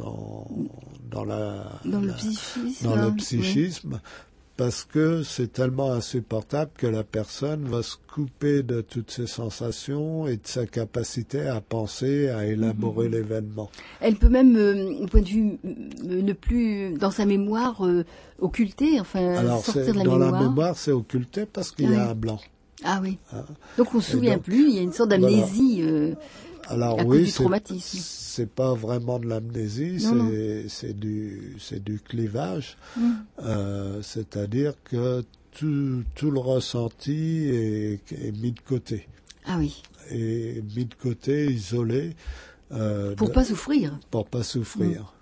le psychisme, parce que c'est tellement insupportable que la personne va se couper de toutes ses sensations et de sa capacité à penser, à élaborer l'événement. Elle peut même, au point de vue, ne plus, dans sa mémoire, occulter, sortir de la mémoire. Dans la mémoire, c'est occulté parce qu'il y a un blanc. Ah oui. Donc on ne se souvient plus, il y a une sorte d'amnésie à cause du traumatisme. C'est pas vraiment de l'amnésie, c'est du clivage. C'est-à-dire que tout le ressenti est mis de côté. Ah oui. Et mis de côté, isolé. Pour pas souffrir. Pour pas souffrir.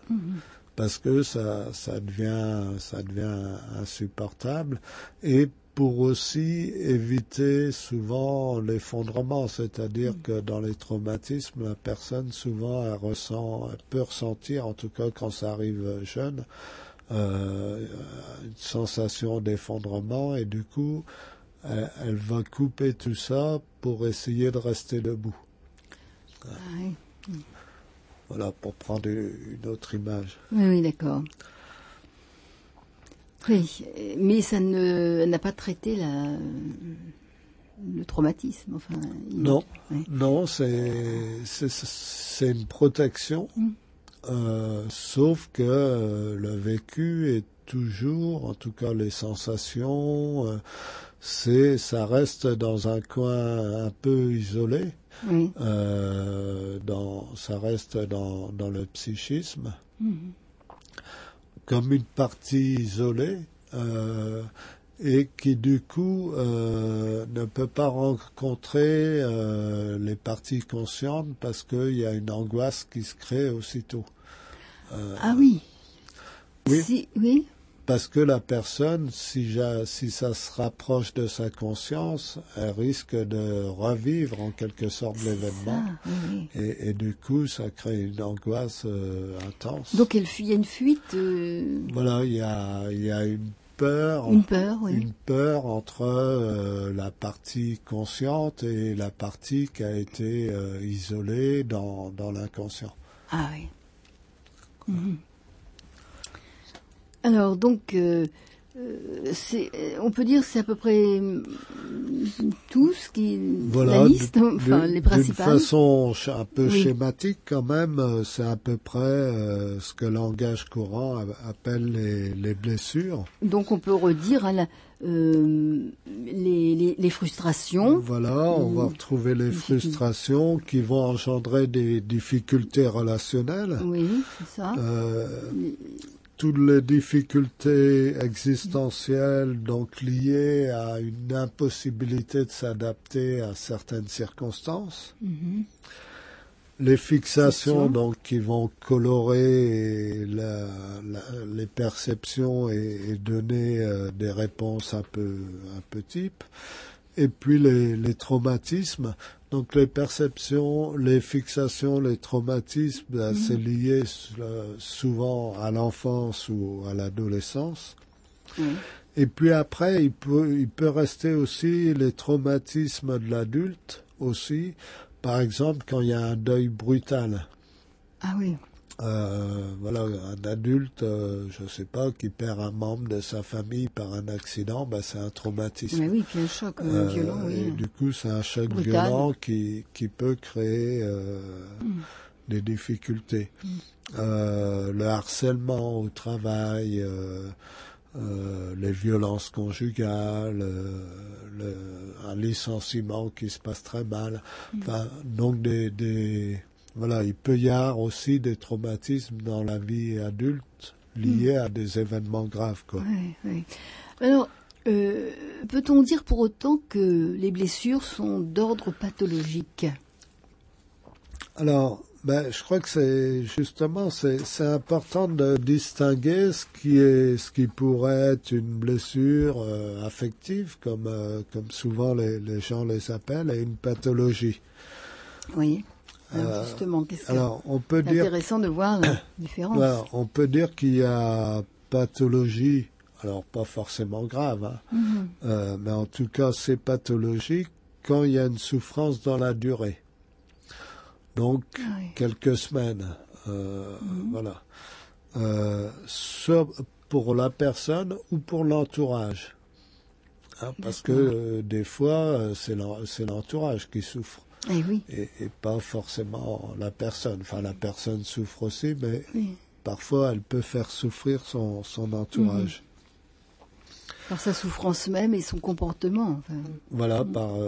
Parce que ça devient insupportable. Et pour aussi éviter souvent l'effondrement, c'est-à-dire que dans les traumatismes, la personne souvent elle peut ressentir, en tout cas quand ça arrive jeune, une sensation d'effondrement, et du coup elle va couper tout ça pour essayer de rester debout. Voilà, pour prendre une autre image. Oui, d'accord. Oui, mais ça n'a pas traité le traumatisme. Enfin, non, c'est une protection, sauf que le vécu est toujours, en tout cas les sensations, ça reste dans un coin un peu isolé. Oui. Ça reste dans le psychisme. Comme une partie isolée et qui du coup ne peut pas rencontrer les parties conscientes parce qu'il y a une angoisse qui se crée aussitôt. Ah oui. Oui. Oui. Parce que la personne, si ça se rapproche de sa conscience, elle risque de revivre en quelque sorte l'événement. Oui. Et du coup, ça crée une angoisse intense. Donc il y a une fuite. Voilà, il y a une peur. Une peur, oui. Une peur entre la partie consciente et la partie qui a été isolée dans l'inconscient. Ah oui. Alors donc, on peut dire que c'est à peu près tout ce qui la liste, les principales. D'une façon un peu schématique quand même, c'est à peu près ce que le langage courant appelle les blessures. Donc on peut redire les frustrations. Voilà, on va retrouver les frustrations qui vont engendrer des difficultés relationnelles. Oui, c'est ça. Toutes les difficultés existentielles donc liées à une impossibilité de s'adapter à certaines circonstances. Les fixations donc qui vont colorer les perceptions et donner des réponses un peu types. Et puis les traumatismes. Donc les perceptions, les fixations, les traumatismes, c'est lié souvent à l'enfance ou à l'adolescence. Et puis après, il peut rester aussi les traumatismes de l'adulte aussi. Par exemple, quand il y a un deuil brutal. Ah oui. Voilà, un adulte, je sais pas, qui perd un membre de sa famille par un accident, c'est un traumatisme. Mais oui, puis un choc violent, oui. Et du coup, c'est un choc brutal. Violent qui peut créer des difficultés. Le harcèlement au travail, les violences conjugales, un licenciement qui se passe très mal. Enfin, donc voilà, il peut y avoir aussi des traumatismes dans la vie adulte liés à des événements graves, quoi. Oui. Alors, peut-on dire pour autant que les blessures sont d'ordre pathologique ? Alors, je crois que c'est important de distinguer ce qui pourrait être une blessure affective, comme souvent les gens les appellent, et une pathologie. Oui. Alors justement, qu'est-ce que c'est intéressant de voir la différence. Voilà, on peut dire qu'il y a pathologie, alors pas forcément grave, mais en tout cas c'est pathologique quand il y a une souffrance dans la durée. Donc quelques semaines, voilà. Soit pour la personne ou pour l'entourage. Parce que des fois, c'est l'entourage qui souffre. Et pas forcément la personne. Enfin, la personne souffre aussi, mais parfois elle peut faire souffrir son entourage. Par sa souffrance même et son comportement. Voilà,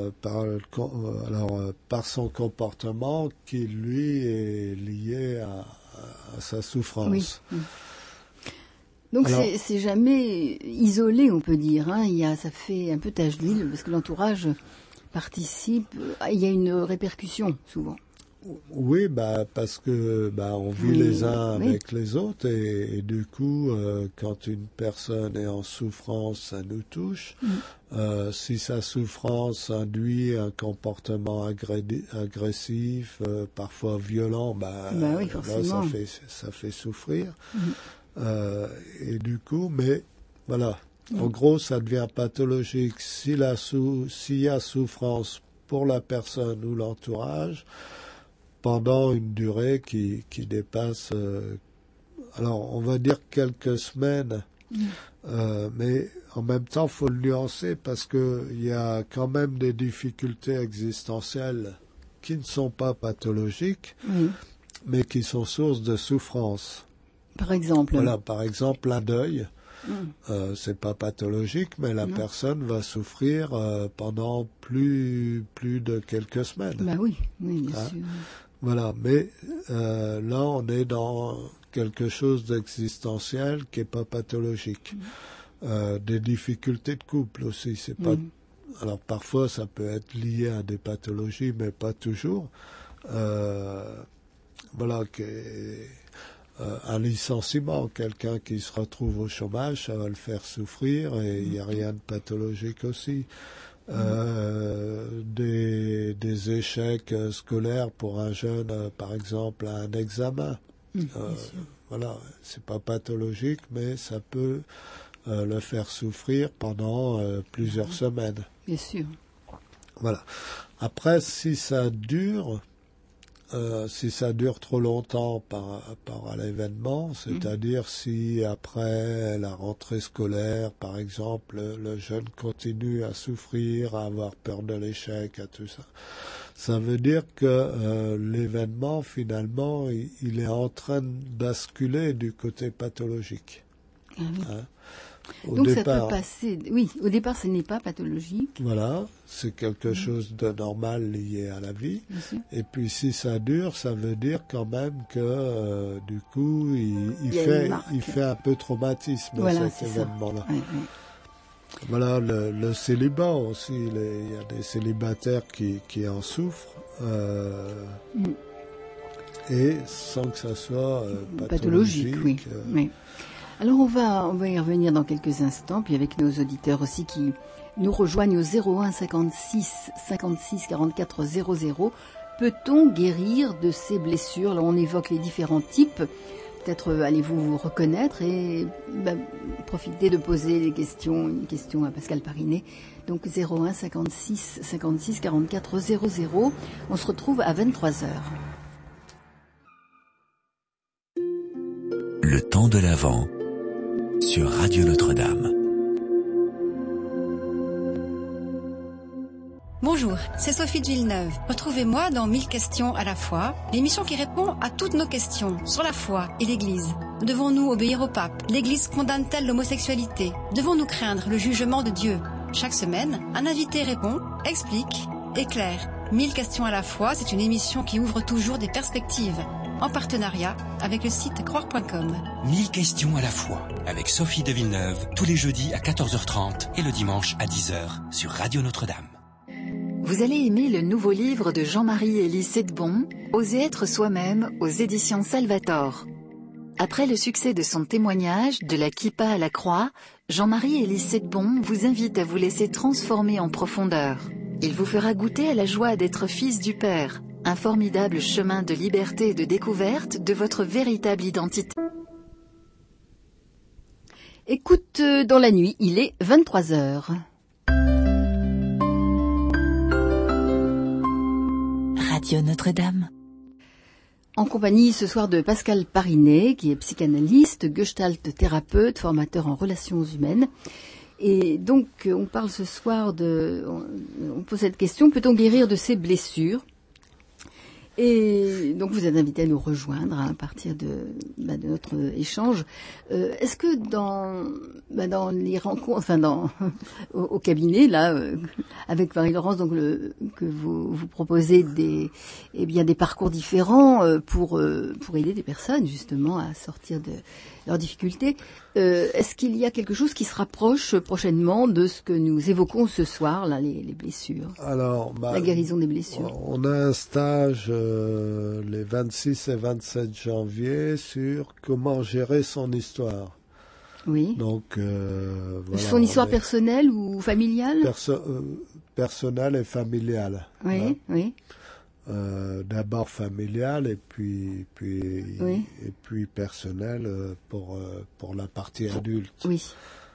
par son comportement qui, lui, est lié à sa souffrance. Donc c'est jamais isolé, on peut dire. Ça fait un peu tache d'huile, parce que l'entourage participe, il y a une répercussion souvent. Oui, parce que on vit les uns avec les autres et du coup, quand une personne est en souffrance, ça nous touche. Si sa souffrance induit un comportement agressif, parfois violent, là, ça fait souffrir. Et du coup, mais voilà, en gros, ça devient pathologique. S'il y a souffrance pour la personne ou l'entourage, pendant une durée qui dépasse, alors on va dire quelques semaines, mais en même temps, faut le nuancer parce que il y a quand même des difficultés existentielles qui ne sont pas pathologiques, mais qui sont source de souffrance. Par exemple. Voilà, par exemple, un deuil. C'est pas pathologique, mais la personne va souffrir pendant plus de quelques semaines. Oui, bien sûr. Voilà, mais là, on est dans quelque chose d'existentiel qui est pas pathologique. Des difficultés de couple aussi, c'est pas. Alors parfois, ça peut être lié à des pathologies, mais pas toujours. Voilà, un licenciement, quelqu'un qui se retrouve au chômage, ça va le faire souffrir et il n'y a rien de pathologique aussi. Des échecs scolaires pour un jeune, par exemple, à un examen. Voilà, c'est pas pathologique, mais ça peut le faire souffrir pendant plusieurs semaines. Bien sûr. Voilà. Après, si ça dure trop longtemps par rapport à l'événement, c'est-à-dire si après la rentrée scolaire, par exemple, le jeune continue à souffrir, à avoir peur de l'échec, à tout ça, ça veut dire que l'événement, finalement, il est en train de basculer du côté pathologique. Donc ça peut passer. Oui, au départ, ce n'est pas pathologique. Voilà, c'est quelque chose de normal lié à la vie. Et puis si ça dure, ça veut dire quand même que du coup, il fait un peu traumatisme, cet événement-là. Voilà, le célibat aussi. Il y a des célibataires qui en souffrent. Et sans que ça soit pathologique. Oui. Alors on va y revenir dans quelques instants, puis avec nos auditeurs aussi qui nous rejoignent au 01 56 56 44 00. Peut-on guérir de ces blessures? Là, on évoque les différents types. Peut-être allez-vous vous reconnaître et profiter de poser une question à Pascal Parinet. Donc 01 56 56 44 00. On se retrouve à 23h. Le temps de l'Avent sur Radio Notre-Dame. Bonjour, c'est Sophie de Villeneuve. Retrouvez-moi dans 1000 questions à la fois, l'émission qui répond à toutes nos questions sur la foi et l'Église. Devons-nous obéir au pape? L'Église condamne-t-elle l'homosexualité? Devons-nous craindre le jugement de Dieu? Chaque semaine, un invité répond, explique, éclaire. 1000 questions à la fois, c'est une émission qui ouvre toujours des perspectives. En partenariat avec le site croire.com. 1000 questions à la fois, avec Sophie de Villeneuve, tous les jeudis à 14h30 et le dimanche à 10h sur Radio Notre-Dame. Vous allez aimer le nouveau livre de Jean-Marie Élie Sedbon, Oser être soi-même, aux éditions Salvator. Après le succès de son témoignage de la kippa à la croix, Jean-Marie Élie Sedbon vous invite à vous laisser transformer en profondeur. Il vous fera goûter à la joie d'être fils du Père. Un formidable chemin de liberté et de découverte de votre véritable identité. Écoute dans la nuit, il est 23h. Radio Notre-Dame. En compagnie ce soir de Pascal Parinet, qui est psychanalyste, gestalt thérapeute, formateur en relations humaines. Et donc, on parle ce soir on pose cette question, peut-on guérir de ces blessures ? Et donc vous êtes invité à nous rejoindre à partir de notre échange. Est-ce que dans les rencontres, au cabinet là, avec Marie-Laurence, donc que vous proposez des parcours différents pour aider des personnes justement à sortir de leurs difficultés. Est-ce qu'il y a quelque chose qui se rapproche prochainement de ce que nous évoquons ce soir là, les blessures? Alors, la guérison des blessures. On a un stage les 26 et 27 janvier sur comment gérer son histoire. Oui. Donc, voilà, son histoire personnelle ou familiale? Personnelle et familiale. Oui, hein. oui. D'abord familiale et puis Oui. et puis personnelle pour la partie adulte. Oui.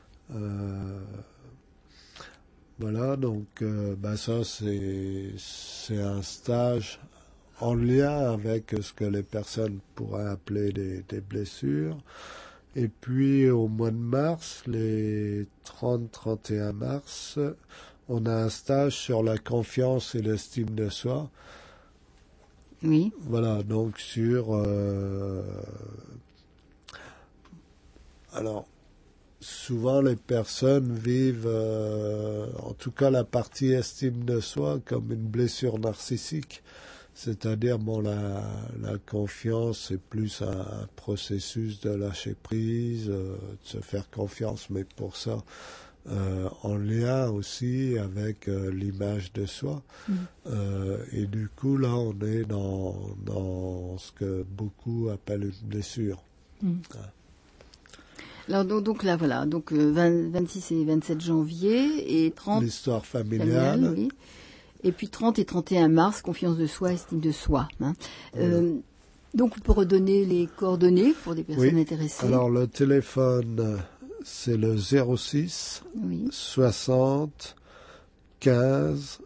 Voilà, donc ça c'est un stage en lien avec ce que les personnes pourraient appeler des blessures. Et puis au mois de mars, les 30-31 mars, on a un stage sur la confiance et l'estime de soi. Oui. Voilà, donc sur... alors, souvent les personnes vivent, en tout cas la partie estime de soi, comme une blessure narcissique. C'est-à-dire, la confiance, c'est plus un processus de lâcher prise, de se faire confiance, mais pour ça, en lien aussi avec l'image de soi. Et du coup, là, on est dans ce que beaucoup appellent une blessure. Alors donc là, voilà, donc 26 et 27 janvier et 30... L'histoire familiale. Oui. Et puis 30 et 31 mars, confiance de soi, estime de soi. Hein. Donc on peut redonner les coordonnées pour des personnes intéressées. Alors le téléphone, c'est le 06 60 15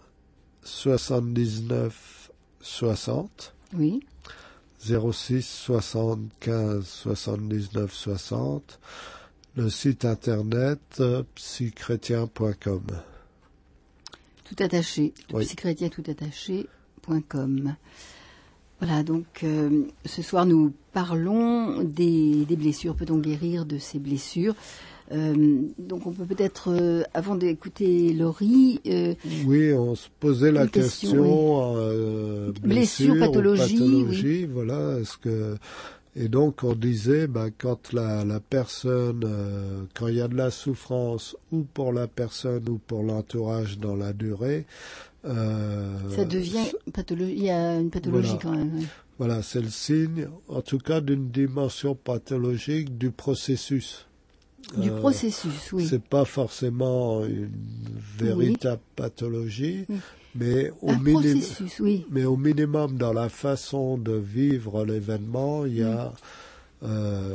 79 60. Oui. 06 75 79 60. Le site internet psychrétien.com. Tout attaché, psychrétien tout attaché.com. Voilà, donc ce soir nous parlons des blessures. Peut-on guérir de ces blessures? Donc on peut peut-être, avant d'écouter Laurie... oui, on se posait la question blessure, pathologie, voilà, est-ce que... Et donc on disait, quand la personne, quand il y a de la souffrance, ou pour la personne ou pour l'entourage dans la durée, ça devient pathologie. Il y a une pathologie quand même. Oui. Voilà, c'est le signe, en tout cas, d'une dimension pathologique du processus. Du processus, oui. C'est pas forcément une véritable pathologie. Oui. Mais au minimum, dans la façon de vivre l'événement, il y a, un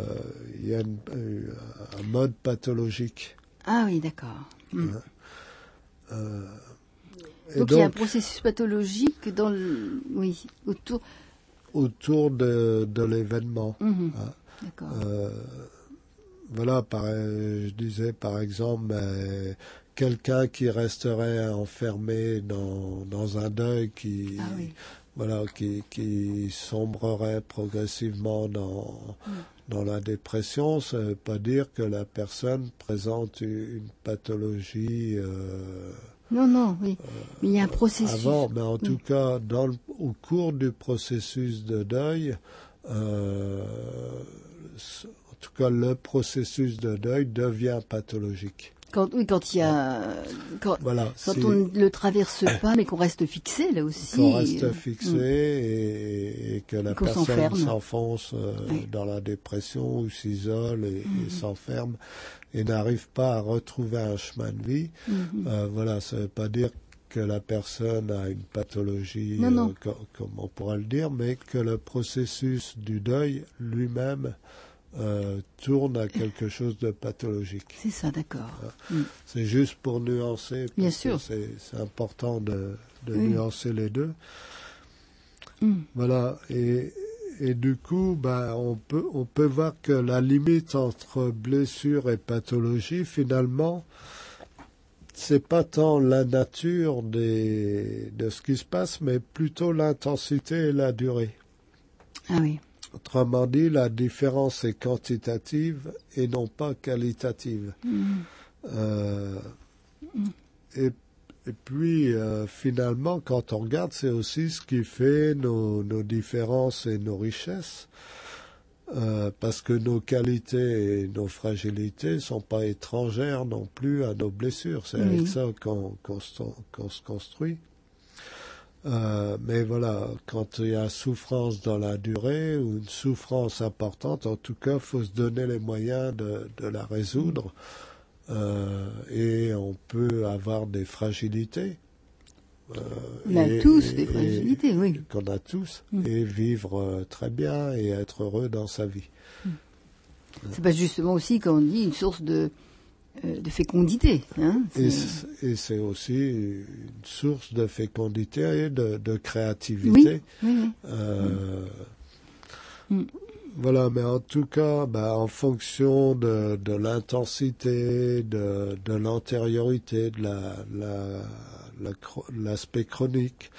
mode pathologique. Ah oui, d'accord. Donc il y a un processus pathologique autour de l'événement. D'accord. Voilà, je disais par exemple... quelqu'un qui resterait enfermé dans un deuil qui sombrerait progressivement dans la dépression, ça ne veut pas dire que la personne présente une pathologie. Non, oui. Mais il y a un processus. Avant, mais en tout cas, au cours du processus de deuil, en tout cas, le processus de deuil devient pathologique. Quand il y a, quand on ne le traverse pas, mais qu'on reste fixé là aussi. Qu'on reste fixé et que la personne s'enfonce dans la dépression ou s'isole et s'enferme et n'arrive pas à retrouver un chemin de vie. Voilà, ça ne veut pas dire que la personne a une pathologie, comme on pourra le dire, mais que le processus du deuil lui-même tourne à quelque chose de pathologique. C'est ça, d'accord. C'est juste pour nuancer. Bien sûr. C'est important de nuancer les deux. Voilà. Et du coup, on peut voir que la limite entre blessure et pathologie, finalement, c'est pas tant la nature de ce qui se passe, mais plutôt l'intensité et la durée. Ah oui. Autrement dit, la différence est quantitative et non pas qualitative. Et puis, finalement, quand on regarde, c'est aussi ce qui fait nos différences et nos richesses. Parce que nos qualités et nos fragilités ne sont pas étrangères non plus à nos blessures. C'est avec ça qu'on se construit. Mais voilà, quand il y a souffrance dans la durée ou une souffrance importante, en tout cas, il faut se donner les moyens de la résoudre. Et on peut avoir des fragilités. On a tous des fragilités, oui. Qu'on a tous, et vivre très bien et être heureux dans sa vie. C'est pas justement aussi, quand on dit, une source de fécondité. Hein, et c'est aussi une source de fécondité et de créativité. Oui. Voilà, mais en tout cas, en fonction de l'intensité, de l'antériorité, de l'aspect chronique,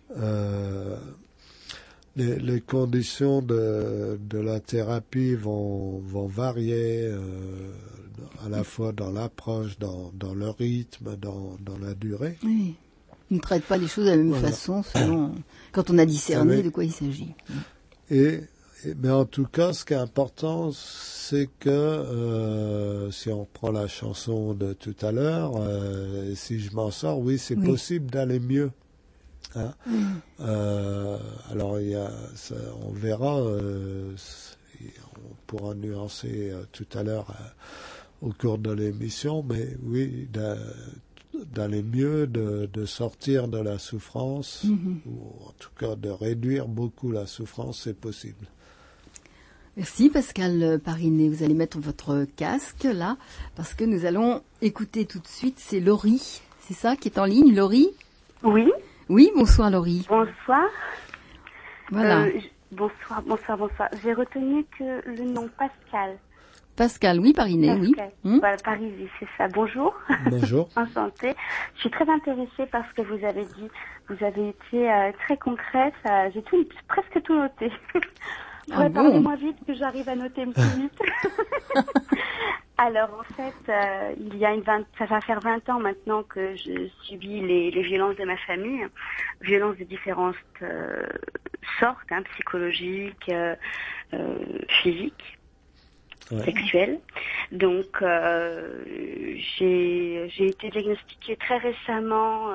les conditions de la thérapie vont varier à la fois dans l'approche, dans le rythme, dans la durée. Oui. On ne traite pas les choses de la même façon selon quand on a discerné de quoi il s'agit. Mais en tout cas, ce qui est important, c'est que si on reprend la chanson de tout à l'heure, si je m'en sors, oui, c'est possible d'aller mieux. Hein. Alors, on verra, on pourra nuancer tout à l'heure au cours de l'émission, mais oui, d'aller mieux, de sortir de la souffrance, ou en tout cas de réduire beaucoup la souffrance, c'est possible. Merci Pascal Parinet. Vous allez mettre votre casque là, parce que nous allons écouter tout de suite, c'est Laurie, c'est ça qui est en ligne, Laurie ? Oui. Oui, bonsoir Laurie. Bonsoir. Voilà. Bonsoir. J'ai retenu que le nom Pascal. Pascal, oui, Parinet, Pascal. Oui. Voilà, Parisis, c'est ça. Bonjour. Bonjour. Enchantée. Je suis très intéressée par ce que vous avez dit. Vous avez été très concrète. J'ai presque tout noté. Parlez moins vite que j'arrive à noter plus vite. Alors, en fait, ça va faire 20 ans maintenant que je subis les violences de ma famille, violences de différentes sortes, psychologiques, physiques, sexuelles. Donc, j'ai été diagnostiquée très récemment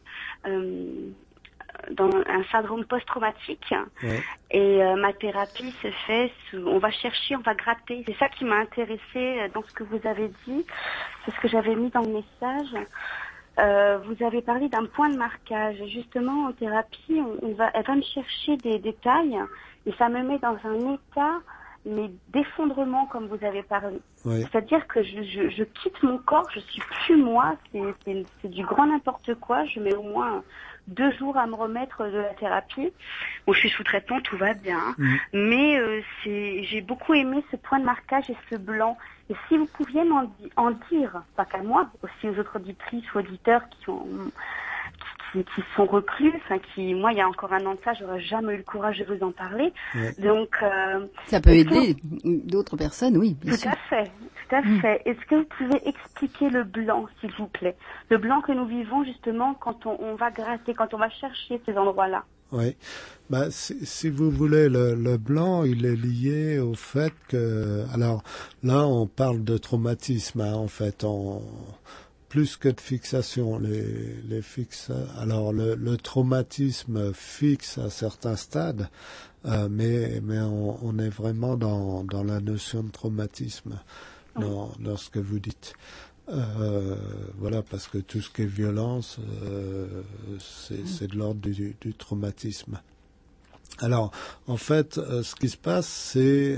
dans un syndrome post-traumatique. Et ma thérapie se fait, on va gratter. C'est ça qui m'a intéressée dans ce que vous avez dit. C'est ce que j'avais mis dans le message. Vous avez parlé d'un point de marquage. Et justement, en thérapie, elle va me chercher des détails et ça me met dans un état d'effondrement, comme vous avez parlé. C'est-à-dire que je quitte mon corps, je suis plus moi. C'est du grand n'importe quoi. Je mets au moins 2 jours à me remettre de la thérapie. Bon, je suis sous traitement, tout va bien. Mais j'ai beaucoup aimé ce point de marquage et ce blanc. Et si vous pouviez en dire, pas qu'à moi, aussi aux autres auditrices ou auditeurs qui sont reclus, moi, il y a encore un an de ça, j'aurais jamais eu le courage de vous en parler. Donc, ça peut aider d'autres personnes, oui, bien sûr. Tout à fait. Est-ce que vous pouvez expliquer le blanc, s'il vous plaît? Le blanc que nous vivons, justement, quand on va gratter, quand on va chercher ces endroits-là. Oui. Si vous voulez, le blanc, il est lié au fait que... Alors, là, on parle de traumatisme, en fait, plus que de fixation. Alors, le traumatisme fixe à certains stades, mais on est vraiment dans la notion de traumatisme dans ce que vous dites. Voilà, parce que tout ce qui est violence, c'est de l'ordre du traumatisme. Alors, en fait, ce qui se passe, c'est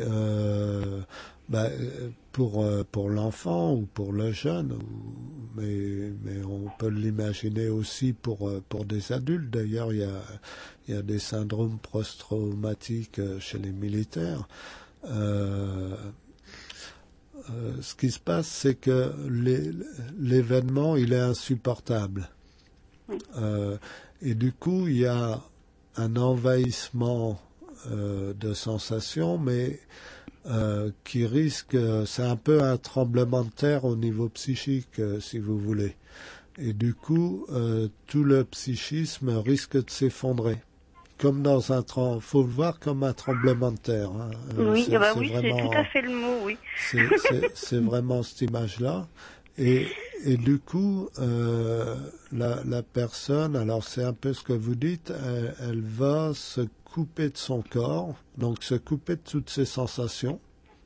pour l'enfant ou pour le jeune, mais on peut l'imaginer aussi pour des adultes. D'ailleurs, il y a des syndromes post-traumatiques chez les militaires. Ce qui se passe, c'est que l'événement, il est insupportable. Et du coup, il y a un envahissement de sensations, mais qui risque, c'est un peu un tremblement de terre au niveau psychique, si vous voulez. Et du coup, tout le psychisme risque de s'effondrer. Comme dans faut le voir comme un tremblement de terre. Oui, c'est tout à fait le mot, oui. C'est vraiment cette image-là. Et du coup, la personne, alors c'est un peu ce que vous dites, elle va se couper de son corps, donc se couper de toutes ses sensations,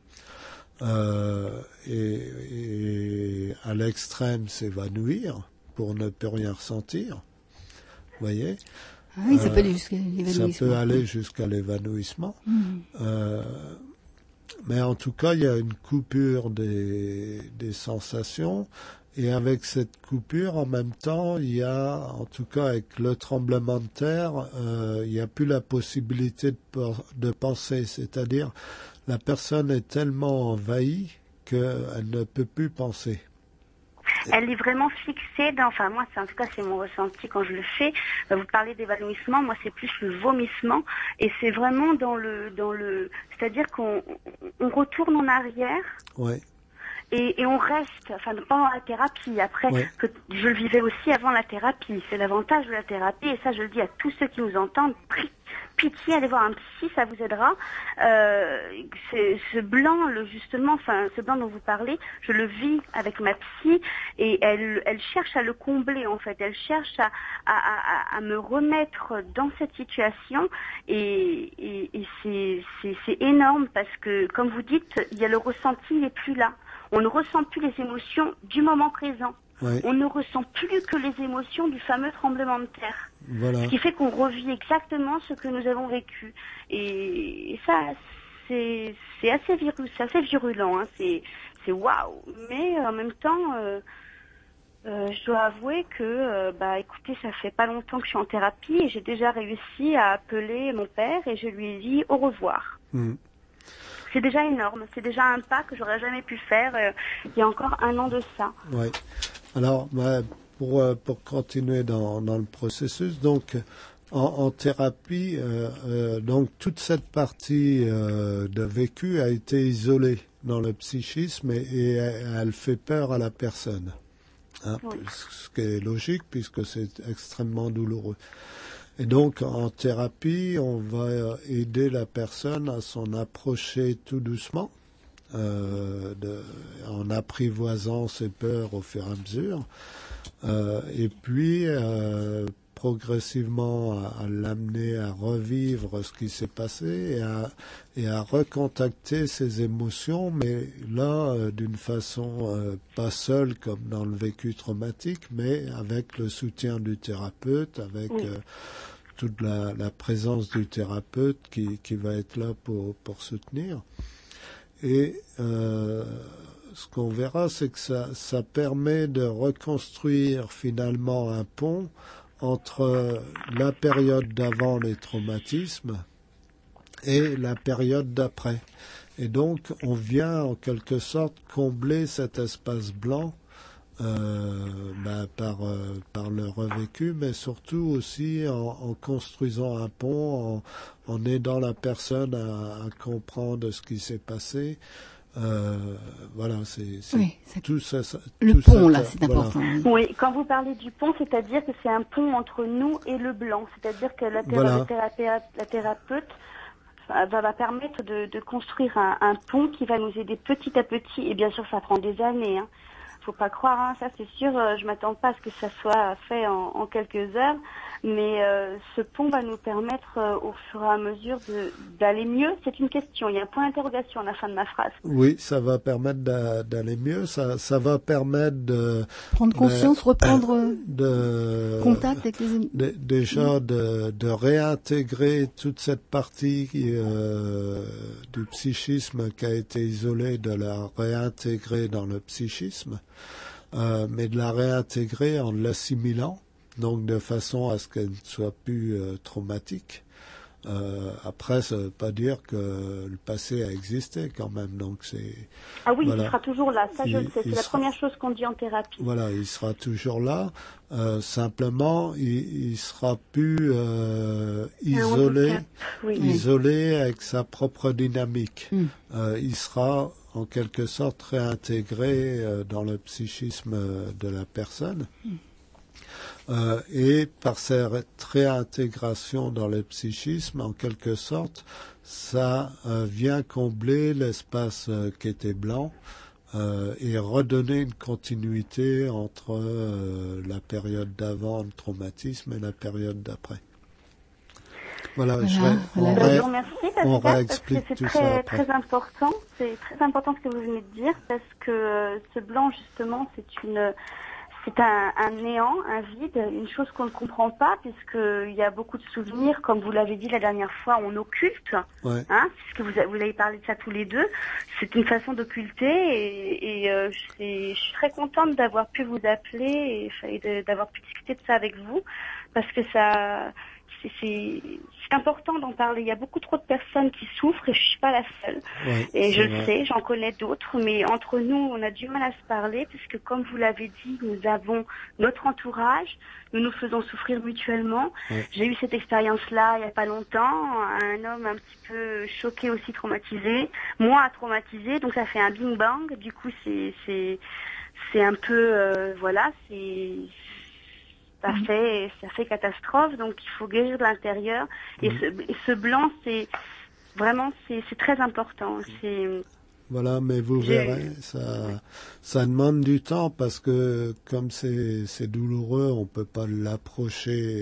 et à l'extrême s'évanouir pour ne plus rien ressentir. Vous voyez ? Oui, ça peut aller jusqu'à l'évanouissement. Ça peut aller jusqu'à l'évanouissement. Mais en tout cas, il y a une coupure des sensations. Et avec cette coupure, en même temps, il y a, en tout cas avec le tremblement de terre, il n'y a plus la possibilité de penser. C'est-à-dire, la personne est tellement envahie qu'elle ne peut plus penser. Elle est vraiment fixée dans, enfin moi en tout cas c'est mon ressenti quand je le fais. Vous parlez d'évanouissement, moi c'est plus le vomissement et c'est vraiment dans le c'est-à-dire qu'on retourne en arrière. Ouais. Et on reste, enfin pendant la thérapie, après que je le vivais aussi avant la thérapie. C'est l'avantage de la thérapie et ça je le dis à tous ceux qui nous entendent. Pitié, allez voir un psy, ça vous aidera. C'est ce blanc, ce blanc dont vous parlez, je le vis avec ma psy et elle cherche à le combler en fait. Elle cherche à me remettre dans cette situation et c'est énorme parce que comme vous dites, il y a le ressenti, il n'est plus là. On ne ressent plus les émotions du moment présent. Ouais. On ne ressent plus que les émotions du fameux tremblement de terre. Voilà. Ce qui fait qu'on revit exactement ce que nous avons vécu. Et ça, c'est assez virulent. Hein. C'est waouh. Mais en même temps, je dois avouer que, écoutez, ça fait pas longtemps que je suis en thérapie et j'ai déjà réussi à appeler mon père et je lui ai dit au revoir. C'est déjà énorme. C'est déjà un pas que j'aurais jamais pu faire il y a encore 1 an de ça. Ouais. Alors, pour continuer dans le processus, donc en thérapie, donc toute cette partie de vécu a été isolée dans le psychisme et elle fait peur à la personne. Hein, oui. Ce qui est logique puisque c'est extrêmement douloureux. Et donc en thérapie, on va aider la personne à s'en approcher tout doucement. En apprivoisant ses peurs au fur et à mesure, et puis progressivement à l'amener à revivre ce qui s'est passé et à recontacter ses émotions, mais là d'une façon pas seule comme dans le vécu traumatique, mais avec le soutien du thérapeute, avec toute la présence du thérapeute qui va être là pour soutenir. Et ce qu'on verra, c'est que ça permet de reconstruire finalement un pont entre la période d'avant les traumatismes et la période d'après. Et donc, on vient en quelque sorte combler cet espace blanc par le revécu, mais surtout aussi en construisant un pont, en aidant la personne à comprendre ce qui s'est passé. Voilà, c'est tout ça. Le tout pont, ça, là, c'est important. Oui, quand vous parlez du pont, c'est-à-dire que c'est un pont entre nous et le blanc. C'est-à-dire que la thérapeute va permettre de construire un pont qui va nous aider petit à petit. Et bien sûr, ça prend des années, hein. Faut pas croire, hein, ça c'est sûr, je m'attends pas à ce que ça soit fait en quelques heures, mais ce pont va nous permettre au fur et à mesure d'aller mieux. C'est une question, il y a un point d'interrogation à la fin de ma phrase. Oui, ça va permettre d'aller mieux, ça va permettre de prendre conscience, reprendre contact avec les déjà de réintégrer toute cette partie du psychisme qui a été isolée, de la réintégrer dans le psychisme. Mais de la réintégrer en l'assimilant, donc de façon à ce qu'elle ne soit plus traumatique. Après, ça ne veut pas dire que le passé a existé quand même. Donc ah oui, voilà. Il sera toujours là, ça je le sais, c'est la première chose qu'on dit en thérapie. Voilà, il sera toujours là. Simplement, il sera plus isolé avec sa propre dynamique. Il sera en quelque sorte réintégré dans le psychisme de la personne. Et par cette réintégration dans le psychisme, en quelque sorte, ça vient combler l'espace qui était blanc et redonner une continuité entre la période d'avant le traumatisme et la période d'après. Voilà, je vous remercie parce que c'est très important. C'est très important ce que vous venez de dire parce que ce blanc justement c'est un néant, un vide, une chose qu'on ne comprend pas puisqu'il y a beaucoup de souvenirs, comme vous l'avez dit la dernière fois, on occulte, puisque vous avez parlé de ça tous les deux. C'est une façon d'occulter et je suis très contente d'avoir pu vous appeler et d'avoir pu discuter de ça avec vous parce que c'est important d'en parler. Il y a beaucoup trop de personnes qui souffrent et je suis pas la seule. Et je le sais, j'en connais d'autres, mais entre nous, on a du mal à se parler puisque comme vous l'avez dit, nous avons notre entourage, nous nous faisons souffrir mutuellement. J'ai eu cette expérience-là il y a pas longtemps, un homme un petit peu choqué aussi, traumatisé, moi traumatisé, donc ça fait un bing bang. Du coup, c'est un peu ça fait catastrophe, donc il faut guérir de l'intérieur. Et ce blanc, c'est très important. Voilà, mais vous verrez, ça demande du temps parce que comme c'est douloureux, on peut pas l'approcher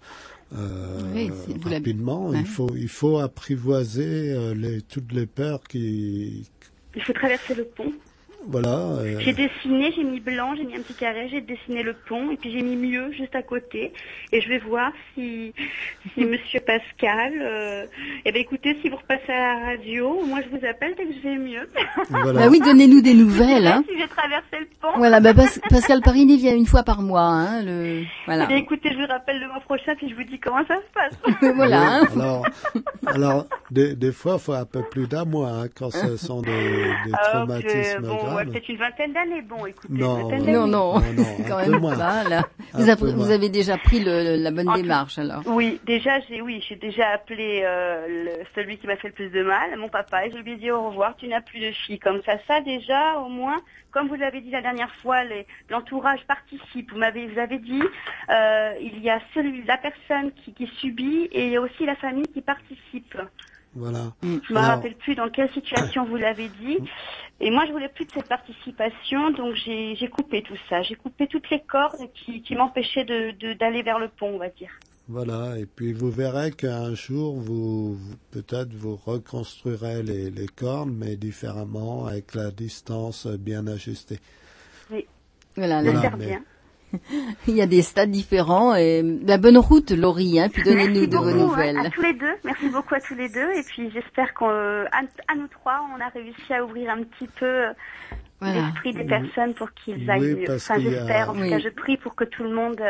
rapidement. Il faut apprivoiser toutes les peurs qui. Il faut traverser le pont. Voilà. J'ai dessiné, j'ai mis blanc, j'ai mis un petit carré, j'ai dessiné le pont et puis j'ai mis mieux juste à côté. Et je vais voir si Monsieur Pascal, écoutez, si vous repassez à la radio, moi je vous appelle dès que je vais mieux. Voilà. Bah oui, donnez-nous des nouvelles. Hein. Si j'ai traversé le pont. Voilà, Pascal Parini vient une fois par mois. Voilà. Et écoutez, je vous rappelle le mois prochain puis je vous dis comment ça se passe. Voilà. Oui, alors des fois, il faut un peu plus d'un mois quand ce sont des traumatismes graves. Peut-être une vingtaine d'années. Bon, écoutez, non, quand même pas. Là. Vous avez déjà pris la bonne démarche, alors. Oui, j'ai déjà appelé celui qui m'a fait le plus de mal, mon papa, et je lui ai dit au revoir. Tu n'as plus de fille. Comme ça, déjà, au moins, comme vous l'avez dit la dernière fois, l'entourage participe. Vous avez dit, il y a la personne qui subit et il y a aussi la famille qui participe. Voilà. Je me rappelle plus dans quelle situation vous l'avez dit. Et moi, je voulais plus de cette participation, donc j'ai coupé tout ça. J'ai coupé toutes les cordes qui m'empêchaient d'aller vers le pont, on va dire. Voilà. Et puis vous verrez qu'un jour, peut-être vous reconstruirez les cordes, mais différemment, avec la distance bien ajustée. Oui. Voilà, j'espère bien. Il y a des stades différents et la bonne route, Laurie, puis donnez-nous de vos nouvelles. À tous les deux, merci beaucoup à tous les deux et puis j'espère qu'à nous trois, on a réussi à ouvrir un petit peu l'esprit des personnes pour qu'ils aillent mieux. Enfin, j'espère, en tout cas, je prie pour que tout le monde,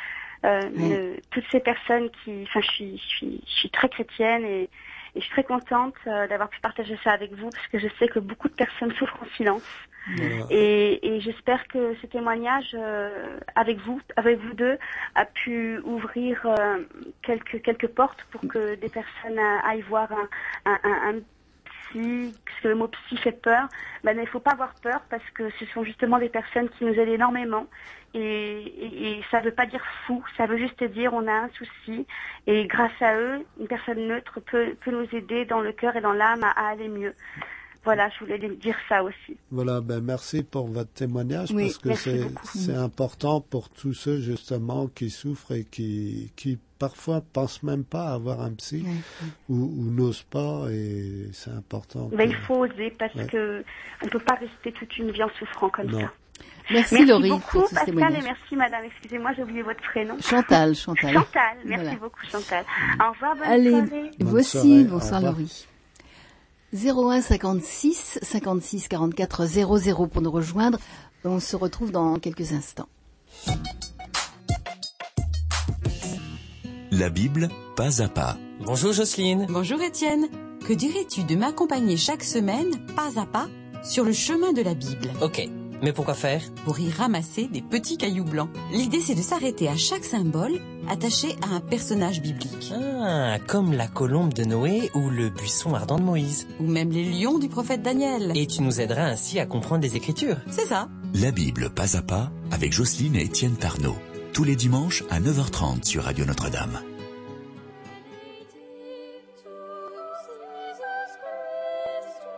toutes ces personnes je suis très chrétienne et je suis très contente d'avoir pu partager ça avec vous parce que je sais que beaucoup de personnes souffrent en silence. Voilà. Et j'espère que ce témoignage avec vous deux a pu ouvrir quelques portes pour que des personnes aillent voir un psy, parce que le mot psy fait peur. Mais il faut pas avoir peur parce que ce sont justement des personnes qui nous aident énormément et ça veut pas dire fou, ça veut juste dire on a un souci et grâce à eux, une personne neutre peut nous aider dans le cœur et dans l'âme à aller mieux. Voilà, je voulais dire ça aussi. Voilà, merci pour votre témoignage parce que c'est important pour tous ceux justement qui souffrent et qui parfois pensent même pas avoir un psy ou n'osent pas et c'est important. Il faut oser parce que on peut pas rester toute une vie en souffrant comme ça. Merci Laurie beaucoup Pascal et merci madame, excusez-moi j'ai oublié votre prénom. Chantal, merci beaucoup Chantal. Au revoir, bonne soirée. Voici, bonsoir Laurie. 01 56 56 44 00 pour nous rejoindre. On se retrouve dans quelques instants. La Bible, pas à pas. Bonjour Jocelyne. Bonjour Étienne. Que dirais-tu de m'accompagner chaque semaine, pas à pas, sur le chemin de la Bible? Ok. Mais pourquoi faire? Pour y ramasser des petits cailloux blancs. L'idée, c'est de s'arrêter à chaque symbole attaché à un personnage biblique. Ah, comme la colombe de Noé ou le buisson ardent de Moïse. Ou même les lions du prophète Daniel. Et tu nous aideras ainsi à comprendre les Écritures. C'est ça. La Bible, pas à pas, avec Jocelyne et Étienne Tarnot. Tous les dimanches à 9h30 sur Radio Notre-Dame.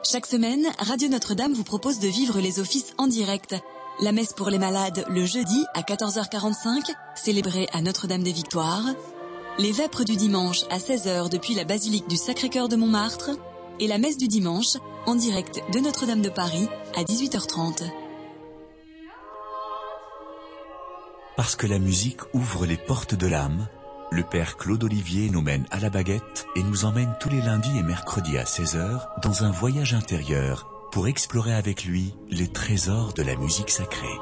Chaque semaine, Radio Notre-Dame vous propose de vivre les offices en direct. La messe pour les malades le jeudi à 14h45, célébrée à Notre-Dame des Victoires. Les vêpres du dimanche à 16h depuis la basilique du Sacré-Cœur de Montmartre. Et la messe du dimanche en direct de Notre-Dame de Paris à 18h30. Parce que la musique ouvre les portes de l'âme, le père Claude Olivier nous mène à la baguette et nous emmène tous les lundis et mercredis à 16h dans un voyage intérieur pour explorer avec lui les trésors de la musique sacrée.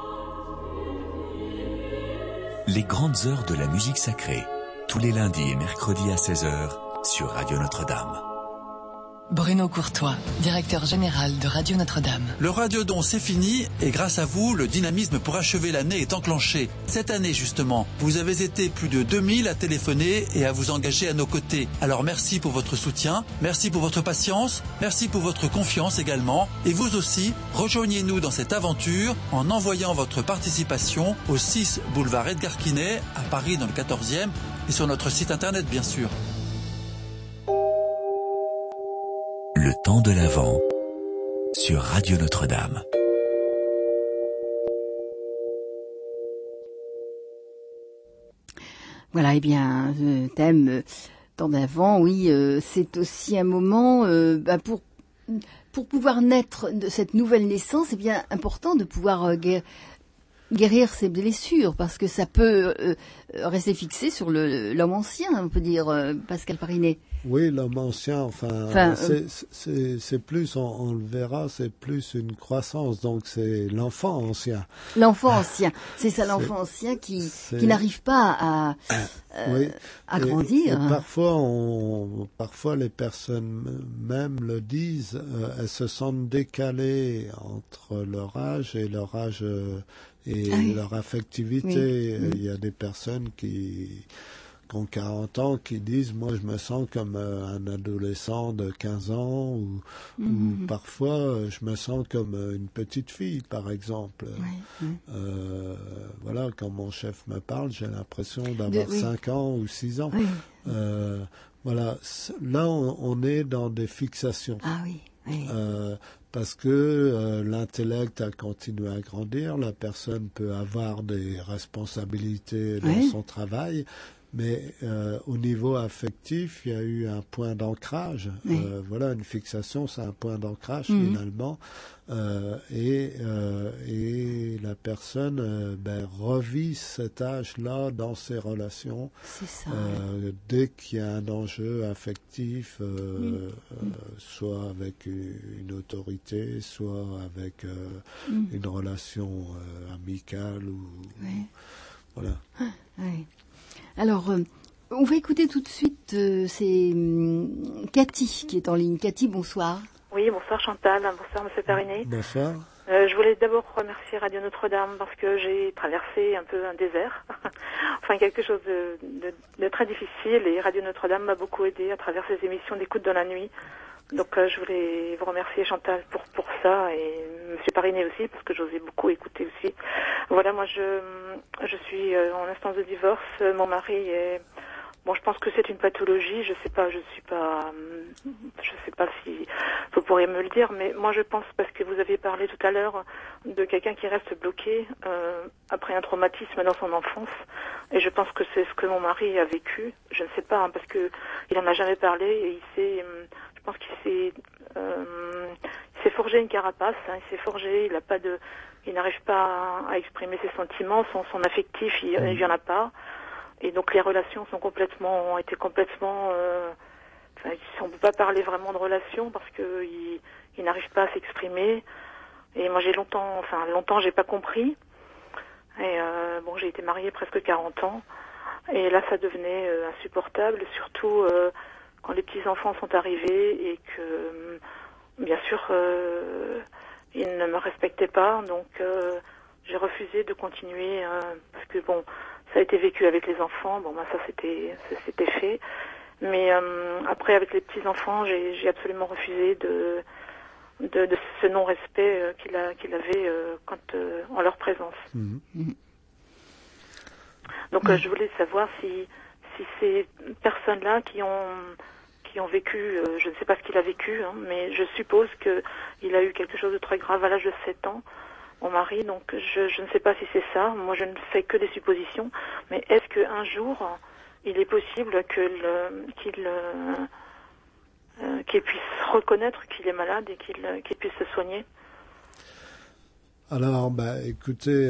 Les grandes heures de la musique sacrée, tous les lundis et mercredis à 16h sur Radio Notre-Dame. Bruno Courtois, directeur général de Radio Notre-Dame. Le radiodon, c'est fini et grâce à vous, le dynamisme pour achever l'année est enclenché. Cette année, justement, vous avez été plus de 2000 à téléphoner et à vous engager à nos côtés. Alors merci pour votre soutien, merci pour votre patience, merci pour votre confiance également. Et vous aussi, rejoignez-nous dans cette aventure en envoyant votre participation au 6 boulevard Edgar Quinet à Paris dans le 14e et sur notre site internet, bien sûr. Le temps de l'Avent sur Radio Notre-Dame. Voilà, eh bien, le thème temps d'Avent, oui, c'est aussi un moment pour pouvoir naître de cette nouvelle naissance, c'est bien important de pouvoir guérir ses blessures, parce que ça peut rester fixé sur l'homme ancien, on peut dire, Pascal Parinet. Oui, l'homme ancien, c'est plus, on le verra, c'est plus une croissance, donc c'est l'enfant ancien. L'enfant ancien, c'est ça, l'enfant ancien qui n'arrive pas à grandir. Et parfois les personnes même le disent, elles se sentent décalées entre leur âge et leur affectivité. Oui. Il y a des personnes qui ont 40 ans qui disent, moi je me sens comme un adolescent de 15 ans ou parfois je me sens comme une petite fille, par exemple. Voilà, quand mon chef me parle, j'ai l'impression d'avoir 5 ans ou 6 ans. Oui. Voilà, là on est dans des fixations. Ah oui. Oui. Parce que l'intellect a continué à grandir, la personne peut avoir des responsabilités dans son travail, mais au niveau affectif, il y a eu un point d'ancrage. Voilà, une fixation, c'est un point d'ancrage finalement. Et la personne revit cet âge-là dans ses relations. C'est ça. Dès qu'il y a un enjeu affectif, soit avec une autorité, soit avec une relation amicale ou voilà. Oui. Alors, on va écouter tout de suite, c'est Cathy qui est en ligne. Cathy, bonsoir. Oui, bonsoir Chantal, bonsoir Monsieur Parinet. Bonsoir. Je voulais d'abord remercier Radio Notre-Dame parce que j'ai traversé un peu un désert, enfin quelque chose de très difficile, et Radio Notre-Dame m'a beaucoup aidé à travers ces émissions d'écoute dans la nuit. Donc je voulais vous remercier Chantal pour ça, et Monsieur Parinet aussi parce que j'osais beaucoup écouter aussi. Voilà, moi je suis en instance de divorce. Mon mari est, bon, je pense que c'est une pathologie. Je sais pas si vous pourriez me le dire, mais moi je pense, parce que vous aviez parlé tout à l'heure de quelqu'un qui reste bloqué après un traumatisme dans son enfance, et je pense que c'est ce que mon mari a vécu. Je ne sais pas, parce que il en a jamais parlé, et je pense qu'il s'est forgé une carapace. Il s'est forgé. Il n'arrive pas à exprimer ses sentiments, son affectif, il y en a pas. Et donc les relations ont été complètement. On ne peut pas parler vraiment de relations parce que il n'arrive pas à s'exprimer. Et moi j'ai longtemps, j'ai pas compris. Et j'ai été mariée presque 40 ans. Et là ça devenait insupportable, surtout quand les petits enfants sont arrivés et que bien sûr ils ne me respectaient pas. Donc j'ai refusé de continuer parce que bon, ça a été vécu avec les enfants. Bon, ça c'était fait. Mais après, avec les petits-enfants, j'ai absolument refusé de ce non-respect qu'il avait en leur présence. Donc je voulais savoir si ces personnes-là qui qui ont vécu, je ne sais pas ce qu'il a vécu, hein, mais je suppose qu'il a eu quelque chose de très grave à l'âge de 7 ans, mon mari, donc je ne sais pas si c'est ça. Moi, je ne fais que des suppositions, mais est-ce qu'un jour, il est possible qu'il puisse reconnaître qu'il est malade et qu'il puisse se soigner? Alors, écoutez,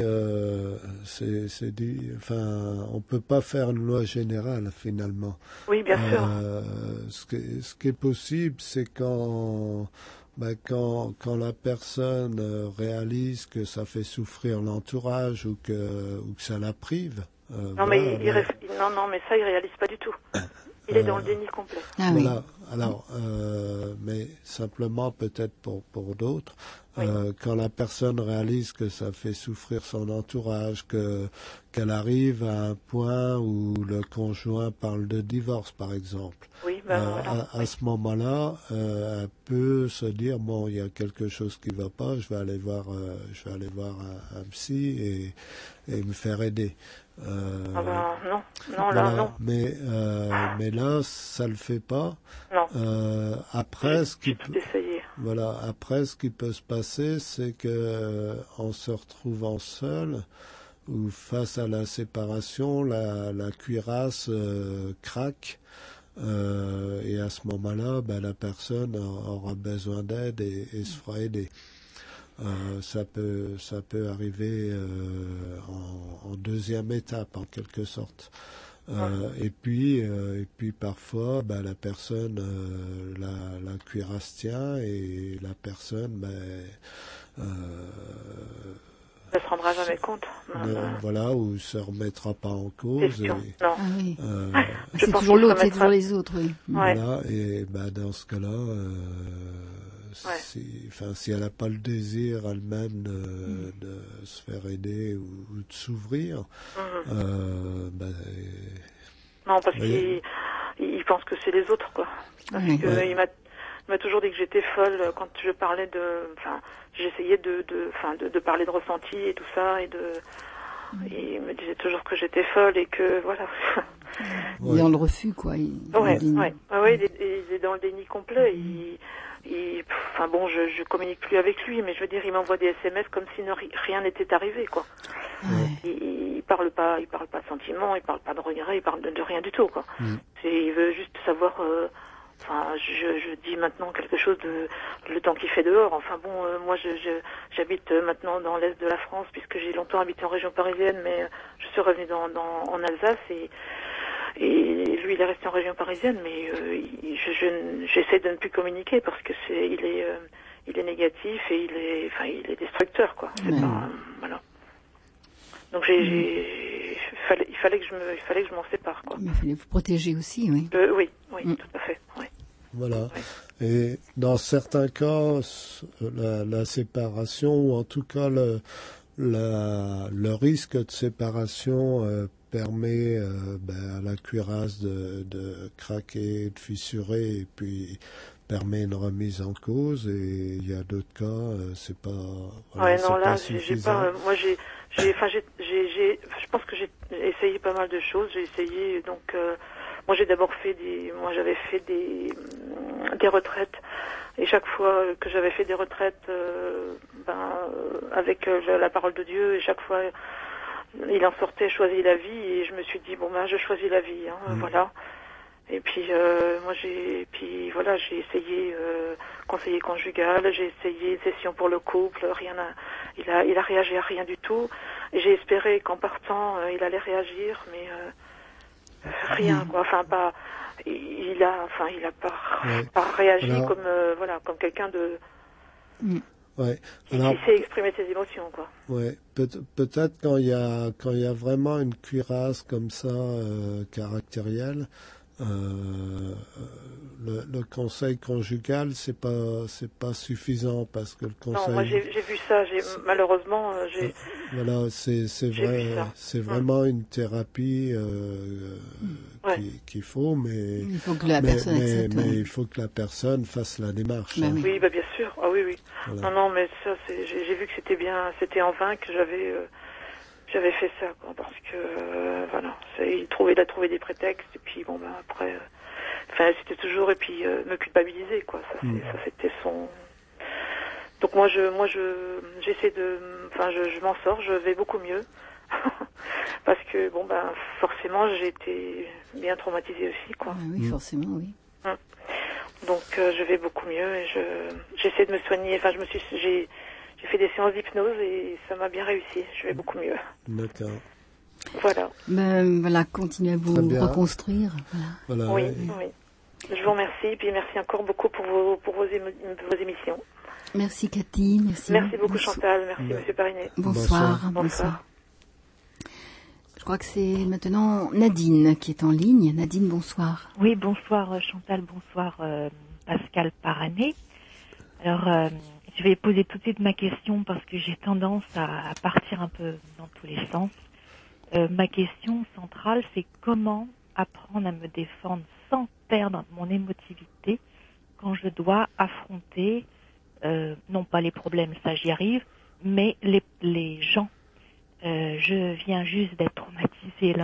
on peut pas faire une loi générale finalement. Oui, bien sûr. Ce qui est possible, c'est quand la personne réalise que ça fait souffrir l'entourage ou que ça la prive. Non, mais mais ça, il réalise pas du tout. Il est dans le déni complet. Ah, voilà. Oui. Alors, mais simplement peut-être pour d'autres, oui. Quand la personne réalise que ça fait souffrir son entourage, qu'elle arrive à un point où le conjoint parle de divorce, par exemple. Oui, à ce moment-là, elle peut se dire bon, il y a quelque chose qui va pas, je vais aller voir un psy et me faire aider. Non, voilà. Là, non. Mais là, ça le fait pas. Non. Après, ce qui peut se passer, c'est que en se retrouvant seul ou face à la séparation, la cuirasse craque. Et à ce moment-là, la personne aura besoin d'aide et se fera aider. Ça peut arriver en deuxième étape en quelque sorte. Et puis parfois la personne la cuirasse tient et la personne ne se rendra jamais compte. Voilà, ou se remettra pas en cause. C'est toujours l'autre, c'est toujours les autres, oui. Voilà, et dans ce cas-là, si elle n'a pas le désir elle-même de se faire aider ou de s'ouvrir, non, parce qu'il pense que c'est les autres, quoi. Parce que il m'a toujours dit que j'étais folle quand je parlais j'essayais de parler de ressenti et tout ça, et il me disait toujours que j'étais folle et que voilà. Il est dans le refus, quoi. Il est dans le déni complet. Je communique plus avec lui, mais je veux dire, il m'envoie des SMS comme si rien n'était arrivé, quoi. Il parle pas de sentiments, il parle pas de regrets, il parle de rien du tout, quoi. Il veut juste savoir. Je dis maintenant quelque chose de le temps qu'il fait dehors. Moi, j'habite maintenant dans l'est de la France puisque j'ai longtemps habité en région parisienne, mais je suis revenue en Alsace et lui, il est resté en région parisienne, mais j'essaie de ne plus communiquer parce que il est négatif et il est destructeur, quoi. C'est pas, voilà. Donc il fallait que je m'en sépare, quoi. Mais il fallait vous protéger aussi, oui. Oui, tout à fait. Oui. Voilà. Oui. Et dans certains cas, la séparation, ou en tout cas le risque de séparation permet à la cuirasse de craquer, de fissurer, et puis permet une remise en cause. Et il y a d'autres cas, c'est pas. Voilà, là, j'ai pas. Moi, je pense que j'ai essayé pas mal de choses. J'ai essayé moi j'avais fait des retraites, et chaque fois que j'avais fait des retraites avec la parole de Dieu, et chaque fois il en sortait choisis la vie, et je me suis dit je choisis la vie, voilà. Et puis j'ai essayé conseiller conjugal, j'ai essayé une session pour le couple, il a réagi à rien du tout, et j'ai espéré qu'en partant il allait réagir, mais rien, quoi. Il a pas réagi comme quelqu'un de qui sait exprimer ses émotions, quoi. Ouais, peut-être quand il y a vraiment une cuirasse comme ça caractérielle, le conseil conjugal c'est pas suffisant, parce que le conseil. Non, moi j'ai vu ça. Malheureusement voilà, c'est vrai, c'est vraiment une thérapie qu'il faut, mais il faut que la personne accepte. Mais il faut que la personne fasse la démarche. Oui, bien sûr. Ah oui. Voilà. Non, mais ça, j'ai vu que c'était en vain que j'avais fait ça, quoi, parce que il a trouvé des prétextes, et puis après Enfin, c'était toujours, et puis me culpabiliser, quoi. Ça c'était son... Donc moi j'essaie de... Enfin, je m'en sors, je vais beaucoup mieux. Parce que, bon, ben, forcément, j'ai été bien traumatisée aussi, quoi. Oui, forcément, oui. Donc, je vais beaucoup mieux et j'essaie de me soigner. Enfin, j'ai fait des séances d'hypnose et ça m'a bien réussi. Je vais beaucoup mieux. D'accord. Voilà. Voilà, continuez à vous reconstruire. Voilà. Oui. Je vous remercie et puis merci encore beaucoup pour vos émissions. Merci Cathy. Merci beaucoup Chantal. Merci Monsieur Parinet. Bonsoir. Je crois que c'est maintenant Nadine qui est en ligne. Nadine, bonsoir. Oui, bonsoir Chantal, bonsoir Pascal Paranet. Alors, je vais poser tout de suite ma question parce que j'ai tendance à partir un peu dans tous les sens. Ma question centrale, c'est comment apprendre à me défendre sans perdre mon émotivité quand je dois affronter, non pas les problèmes, ça j'y arrive, mais les gens. Je viens juste d'être traumatisée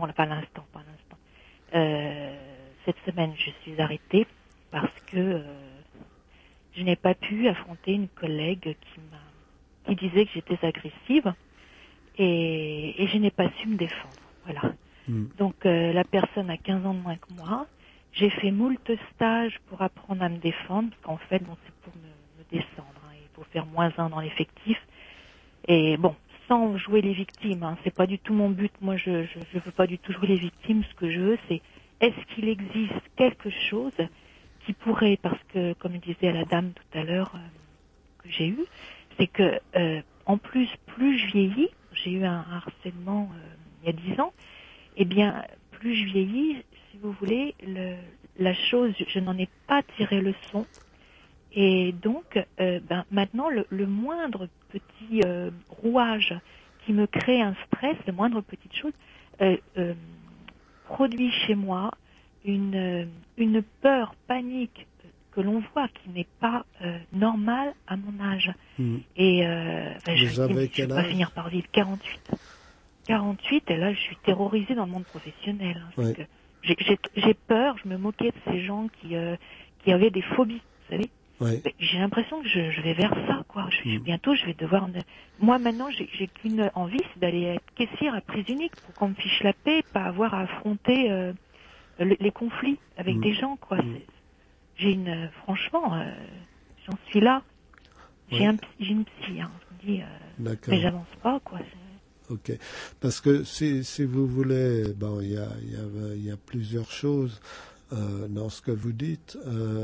cette semaine, je suis arrêtée parce que je n'ai pas pu affronter une collègue qui disait que j'étais agressive et je n'ai pas su me défendre. Voilà. Donc la personne a 15 ans de moins que moi. J'ai fait moult stages pour apprendre à me défendre parce qu'en fait, bon, c'est pour me descendre. Il faut faire -1 dans l'effectif. Et bon, sans jouer les victimes, c'est pas du tout mon but. Moi, je veux pas du tout jouer les victimes. Ce que je veux, c'est est-ce qu'il existe quelque chose qui pourrait, parce que, comme disait la dame tout à l'heure que j'ai eu, c'est que en plus je vieillis, j'ai eu un harcèlement il y a 10 ans, et bien plus je vieillis, si vous voulez, la chose, je n'en ai pas tiré leçon. Et donc, maintenant, le moindre petit rouage qui me crée un stress, la moindre petite chose, produit chez moi une peur, panique que l'on voit qui n'est pas normale à mon âge. Et je vais pas finir par vivre 48, et là, je suis terrorisée dans le monde professionnel. Parce que j'ai peur, je me moquais de ces gens qui avaient des phobies, vous savez. J'ai l'impression que je vais vers ça, quoi. Bientôt, je vais devoir... Moi, maintenant, j'ai qu'une envie, c'est d'aller être caissière à prise unique pour qu'on me fiche la paix, pas avoir à affronter les conflits avec des gens, quoi. Franchement, j'en suis là. J'ai une psy, je me dis, mais j'avance pas, quoi. Ok, parce que si vous voulez, bon, il y a plusieurs choses dans ce que vous dites.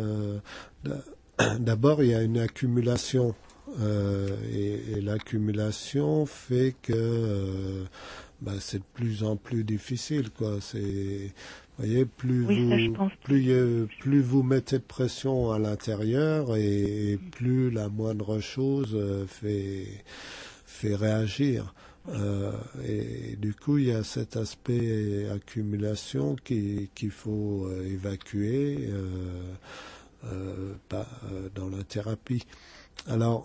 D'abord, il y a une accumulation et l'accumulation fait que c'est de plus en plus difficile, quoi. Vous voyez, plus vous mettez de pression à l'intérieur et plus la moindre chose fait réagir. Et du coup, il y a cet aspect accumulation qu'il faut évacuer dans la thérapie. Alors,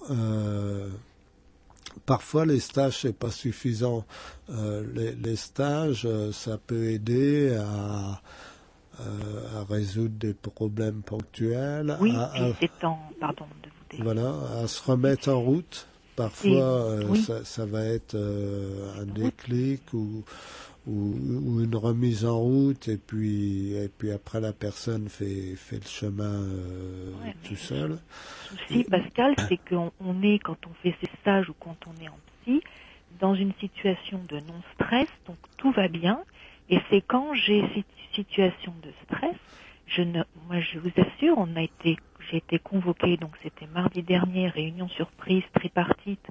parfois les stages c'est pas suffisant. Les stages, ça peut aider à résoudre des problèmes ponctuels. Oui, pardon de vous dire. Voilà, à se remettre en route. Parfois, ça va être un déclic ou une remise en route, et puis après la personne fait le chemin tout seul. Le souci, Pascal, c'est qu'on est, quand on fait ces stages ou quand on est en psy, dans une situation de non-stress, donc tout va bien, et c'est quand j'ai cette situation de stress, moi je vous assure, j'ai été convoquée, donc c'était mardi dernier, réunion surprise, tripartite,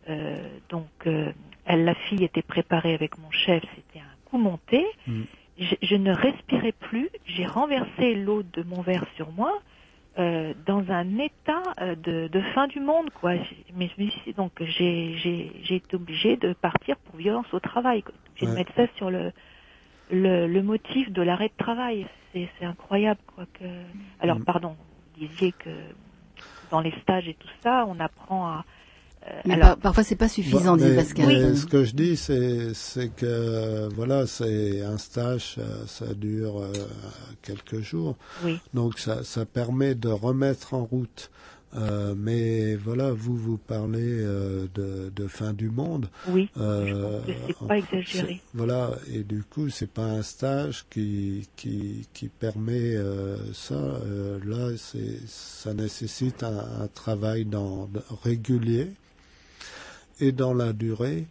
la fille était préparée avec mon chef, c'était un coup monté, je ne respirais plus, j'ai renversé l'eau de mon verre sur moi, dans un état de fin du monde, quoi. Donc j'ai été obligée de partir pour violence au travail, quoi. J'ai de mettre ça sur le motif de l'arrêt de travail. C'est incroyable, quoi. Alors, pardon, vous disiez que dans les stages et tout ça, on apprend Mais parfois, c'est pas suffisant, dit Pascal. Mais ce que je dis, c'est que voilà, c'est un stage, ça dure quelques jours. Oui. Donc ça permet de remettre en route. Mais voilà, vous parlez de fin du monde. Oui. Je pense que c'est pas exagéré. Voilà, et du coup, c'est pas un stage qui permet ça. Là, ça nécessite un travail régulier et dans la durée,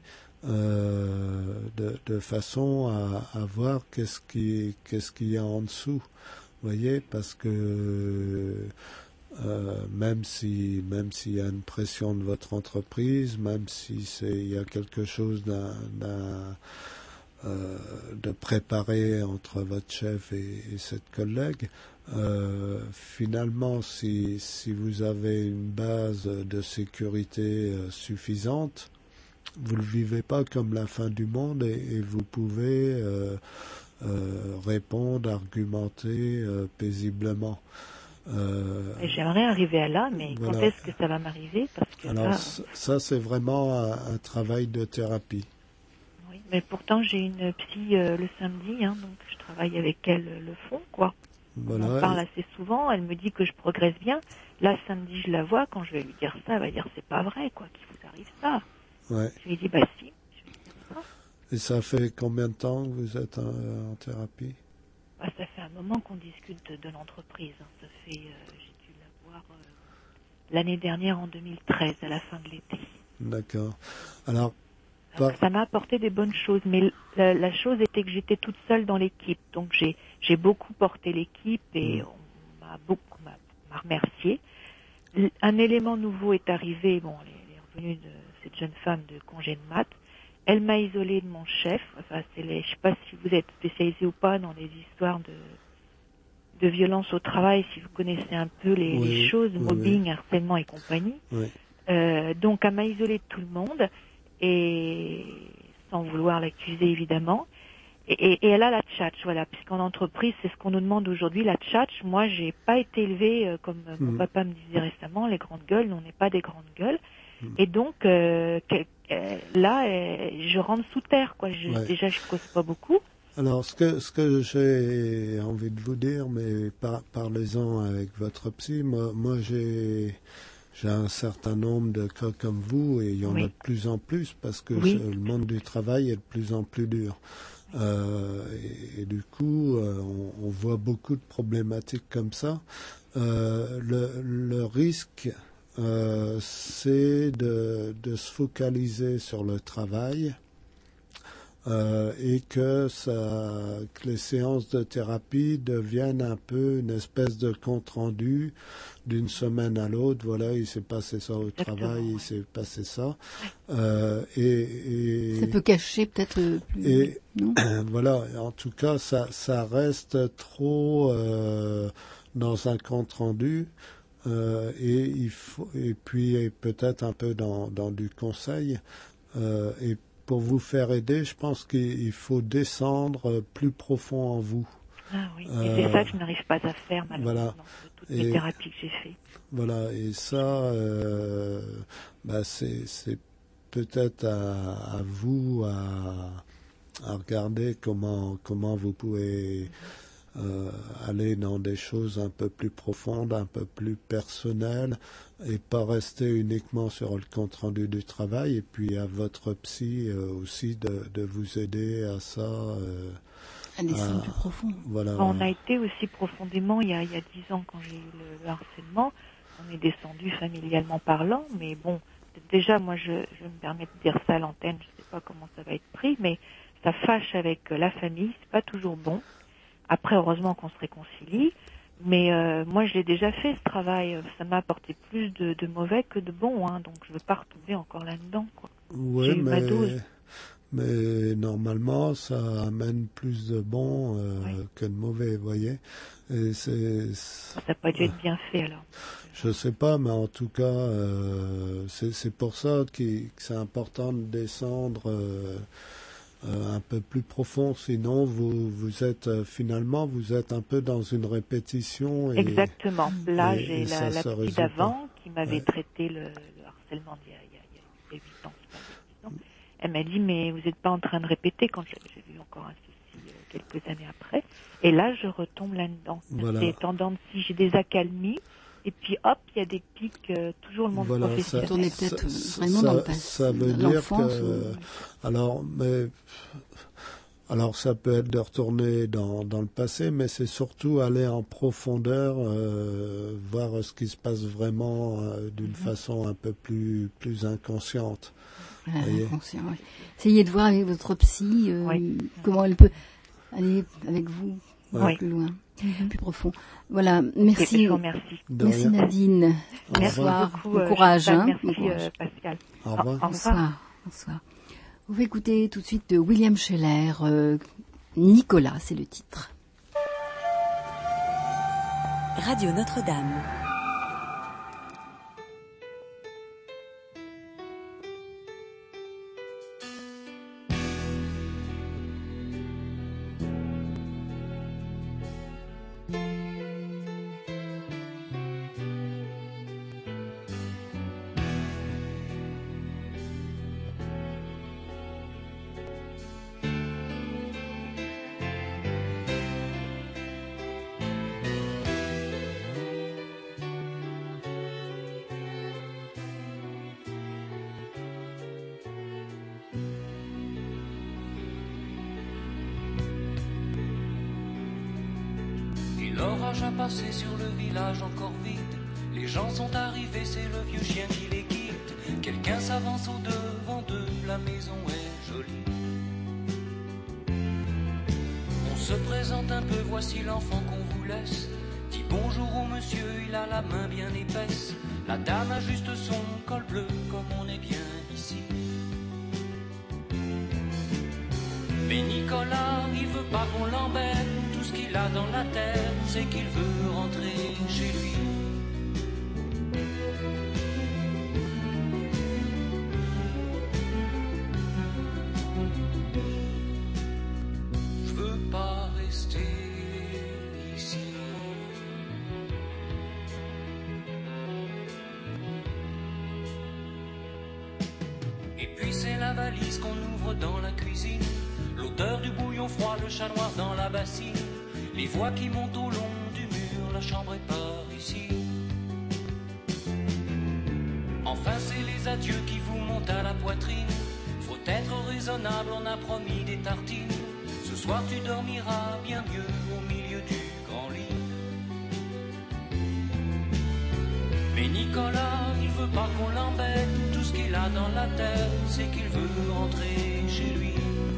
de façon à voir qu'est-ce qu'il y a en dessous. Vous voyez, parce que même s'il y a une pression de votre entreprise, même si il y a quelque chose de préparé entre votre chef et cette collègue, finalement, si vous avez une base de sécurité suffisante, vous ne le vivez pas comme la fin du monde et vous pouvez répondre, argumenter paisiblement. J'aimerais arriver à là, mais voilà. Quand est-ce que ça va m'arriver? Parce que alors ça c'est vraiment un travail de thérapie. Oui, mais pourtant j'ai une psy le samedi, donc je travaille avec elle le fond, quoi. Voilà. On en parle assez souvent, elle me dit que je progresse bien. Là, samedi, je la vois, quand je vais lui dire ça, elle va dire c'est pas vrai, quoi, qu'il vous arrive ça. Ouais. Je lui dis si. Et ça fait combien de temps que vous êtes en thérapie? Ça fait un moment qu'on discute de l'entreprise. Ça fait, j'ai dû la voir l'année dernière en 2013, à la fin de l'été. D'accord. Alors ça m'a apporté des bonnes choses, mais la chose était que j'étais toute seule dans l'équipe. Donc j'ai beaucoup porté l'équipe et on m'a remercié. Un élément nouveau est arrivé. Bon, elle est revenue de cette jeune femme de congé de maths. Elle m'a isolée de mon chef. Enfin, je ne sais pas si vous êtes spécialisé ou pas dans les histoires de violence au travail, si vous connaissez un peu les choses, mobbing, harcèlement et compagnie. Oui. Donc, elle m'a isolée de tout le monde, et sans vouloir l'accuser évidemment. Et elle a la tchatch, voilà, puisqu'en entreprise, c'est ce qu'on nous demande aujourd'hui, la tchatch. Moi, j'ai pas été élevée comme mon papa me disait récemment, les grandes gueules, nous, on n'est pas des grandes gueules. Et donc, là, je rentre sous terre, quoi. Déjà, je cause pas beaucoup. Alors, ce que j'ai envie de vous dire, mais parlez-en avec votre psy. Moi, j'ai un certain nombre de cas comme vous, et il y en a de plus en plus, parce que le monde du travail est de plus en plus dur. Et du coup, on voit beaucoup de problématiques comme ça. Le risque, c'est de se focaliser sur le travail et que les séances de thérapie deviennent un peu une espèce de compte-rendu d'une semaine à l'autre. Voilà, il s'est passé ça au travail, il s'est passé ça. Et ça peut cacher peut-être non voilà, en tout cas, ça reste trop dans un compte-rendu. Et puis peut-être un peu dans du conseil. Et pour vous faire aider, je pense qu'il faut descendre plus profond en vous. Ah oui, et c'est ça que je n'arrive pas à faire malheureusement voilà. dans toutes les thérapies que j'ai fait. Voilà, et ça, c'est peut-être à vous à regarder comment vous pouvez aller dans des choses un peu plus profondes, un peu plus personnelles, et pas rester uniquement sur le compte-rendu du travail, et puis à votre psy aussi de vous aider à ça. À descendre plus profond. Voilà. On a été aussi profondément, il y a 10 ans, quand j'ai eu le harcèlement, on est descendu familialement parlant, mais bon, déjà, moi, je me permets de dire ça à l'antenne, je ne sais pas comment ça va être pris, mais ça fâche avec la famille, c'est pas toujours bon. Après, heureusement qu'on se réconcilie, mais moi, je l'ai déjà fait, ce travail. Ça m'a apporté plus de mauvais que de bon, donc je ne veux pas retomber encore là-dedans, quoi. Oui, j'ai eu ma dose. Mais normalement, ça amène plus de bon que de mauvais, vous voyez. Et ça n'a pas dû être bien fait, alors. Je sais pas, mais en tout cas, c'est pour ça que c'est important de descendre un peu plus profond, sinon vous êtes finalement vous êtes un peu dans une répétition. Exactement. Là, j'ai la petite d'avant qui m'avait traité le harcèlement il y c'est 8 ans, c'est pas 10 ans. Elle m'a dit, mais vous n'êtes pas en train de répéter, quand j'ai vu encore un souci quelques années après. Et là, je retombe là-dedans. Voilà. C'est tendance, si j'ai des accalmies, et puis hop, il y a des pics, toujours le monde professionnel. On est peut-être vraiment dans le passé. Ça veut dire que... Alors, ça peut être de retourner dans le passé, mais c'est surtout aller en profondeur, voir ce qui se passe vraiment d'une façon un peu plus inconsciente. Inconscient, oui. Essayez de voir avec votre psy comment elle peut aller avec vous plus loin, plus profond. Voilà, merci. Merci Nadine. Merci beaucoup. Bon courage. Merci Pascal. Au revoir. Bonsoir. Vous pouvez écouter tout de suite de William Scheller, Nicolas, c'est le titre. Radio Notre-Dame. L'orage a passé sur le village encore vide. Les gens sont arrivés, c'est le vieux chien qui les quitte. Quelqu'un s'avance au devant d'eux, la maison est jolie. On se présente un peu, voici l'enfant qu'on vous laisse. Dit bonjour au monsieur, il a la main bien épaisse. La dame a juste son col bleu, comme on est bien ici. Mais Nicolas, il veut pas qu'on l'embête. Tout ce qu'il a dans la tête, c'est qu'il veut rentrer chez lui. Je veux pas rester ici. Et puis c'est la valise qu'on ouvre dans la cuisine. L'odeur du bouillon froid, le chat noir dans la bassine. Les voix qui montent au long du mur, la chambre est par ici. Enfin c'est les adieux qui vous montent à la poitrine. Faut être raisonnable, on a promis des tartines. Ce soir tu dormiras bien mieux au milieu du grand lit. Mais Nicolas, il veut pas qu'on l'embête. Tout ce qu'il a dans la tête, c'est qu'il veut rentrer chez lui.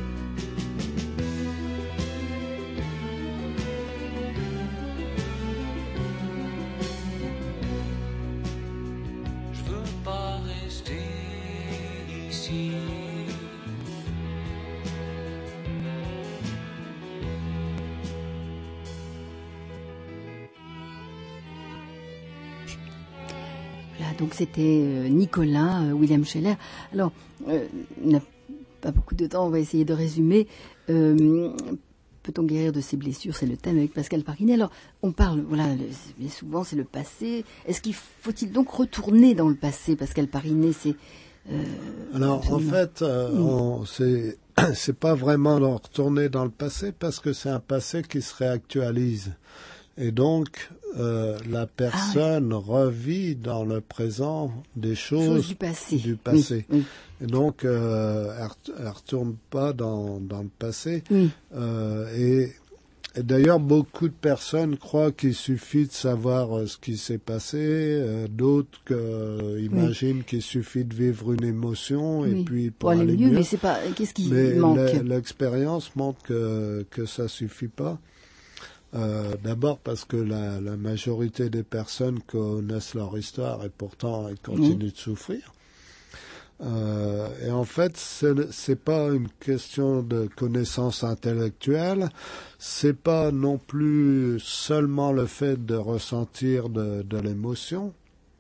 Donc c'était Nicolas, William Scheller. Alors, on n'a pas beaucoup de temps, on va essayer de résumer. Peut-on guérir de ses blessures? C'est le thème avec Pascal Parinet. Alors, on parle, bien souvent c'est le passé. Faut-il donc retourner dans le passé, Pascal Parinet? Alors, en fait, c'est pas vraiment de retourner dans le passé parce que c'est un passé qui se réactualise. Et donc, la personne revit dans le présent des choses du passé. Oui. Et donc, elle retourne pas dans le passé. Oui. Et d'ailleurs, beaucoup de personnes croient qu'il suffit de savoir ce qui s'est passé. D'autres imaginent qu'il suffit de vivre une émotion et puis pour aller mieux. Mais c'est pas. Qu'est-ce qui manque? L'expérience montre que ça suffit pas. D'abord parce que la majorité des personnes connaissent leur histoire et pourtant elles continuent de souffrir. Et en fait, c'est pas une question de connaissance intellectuelle, c'est pas non plus seulement le fait de ressentir de l'émotion,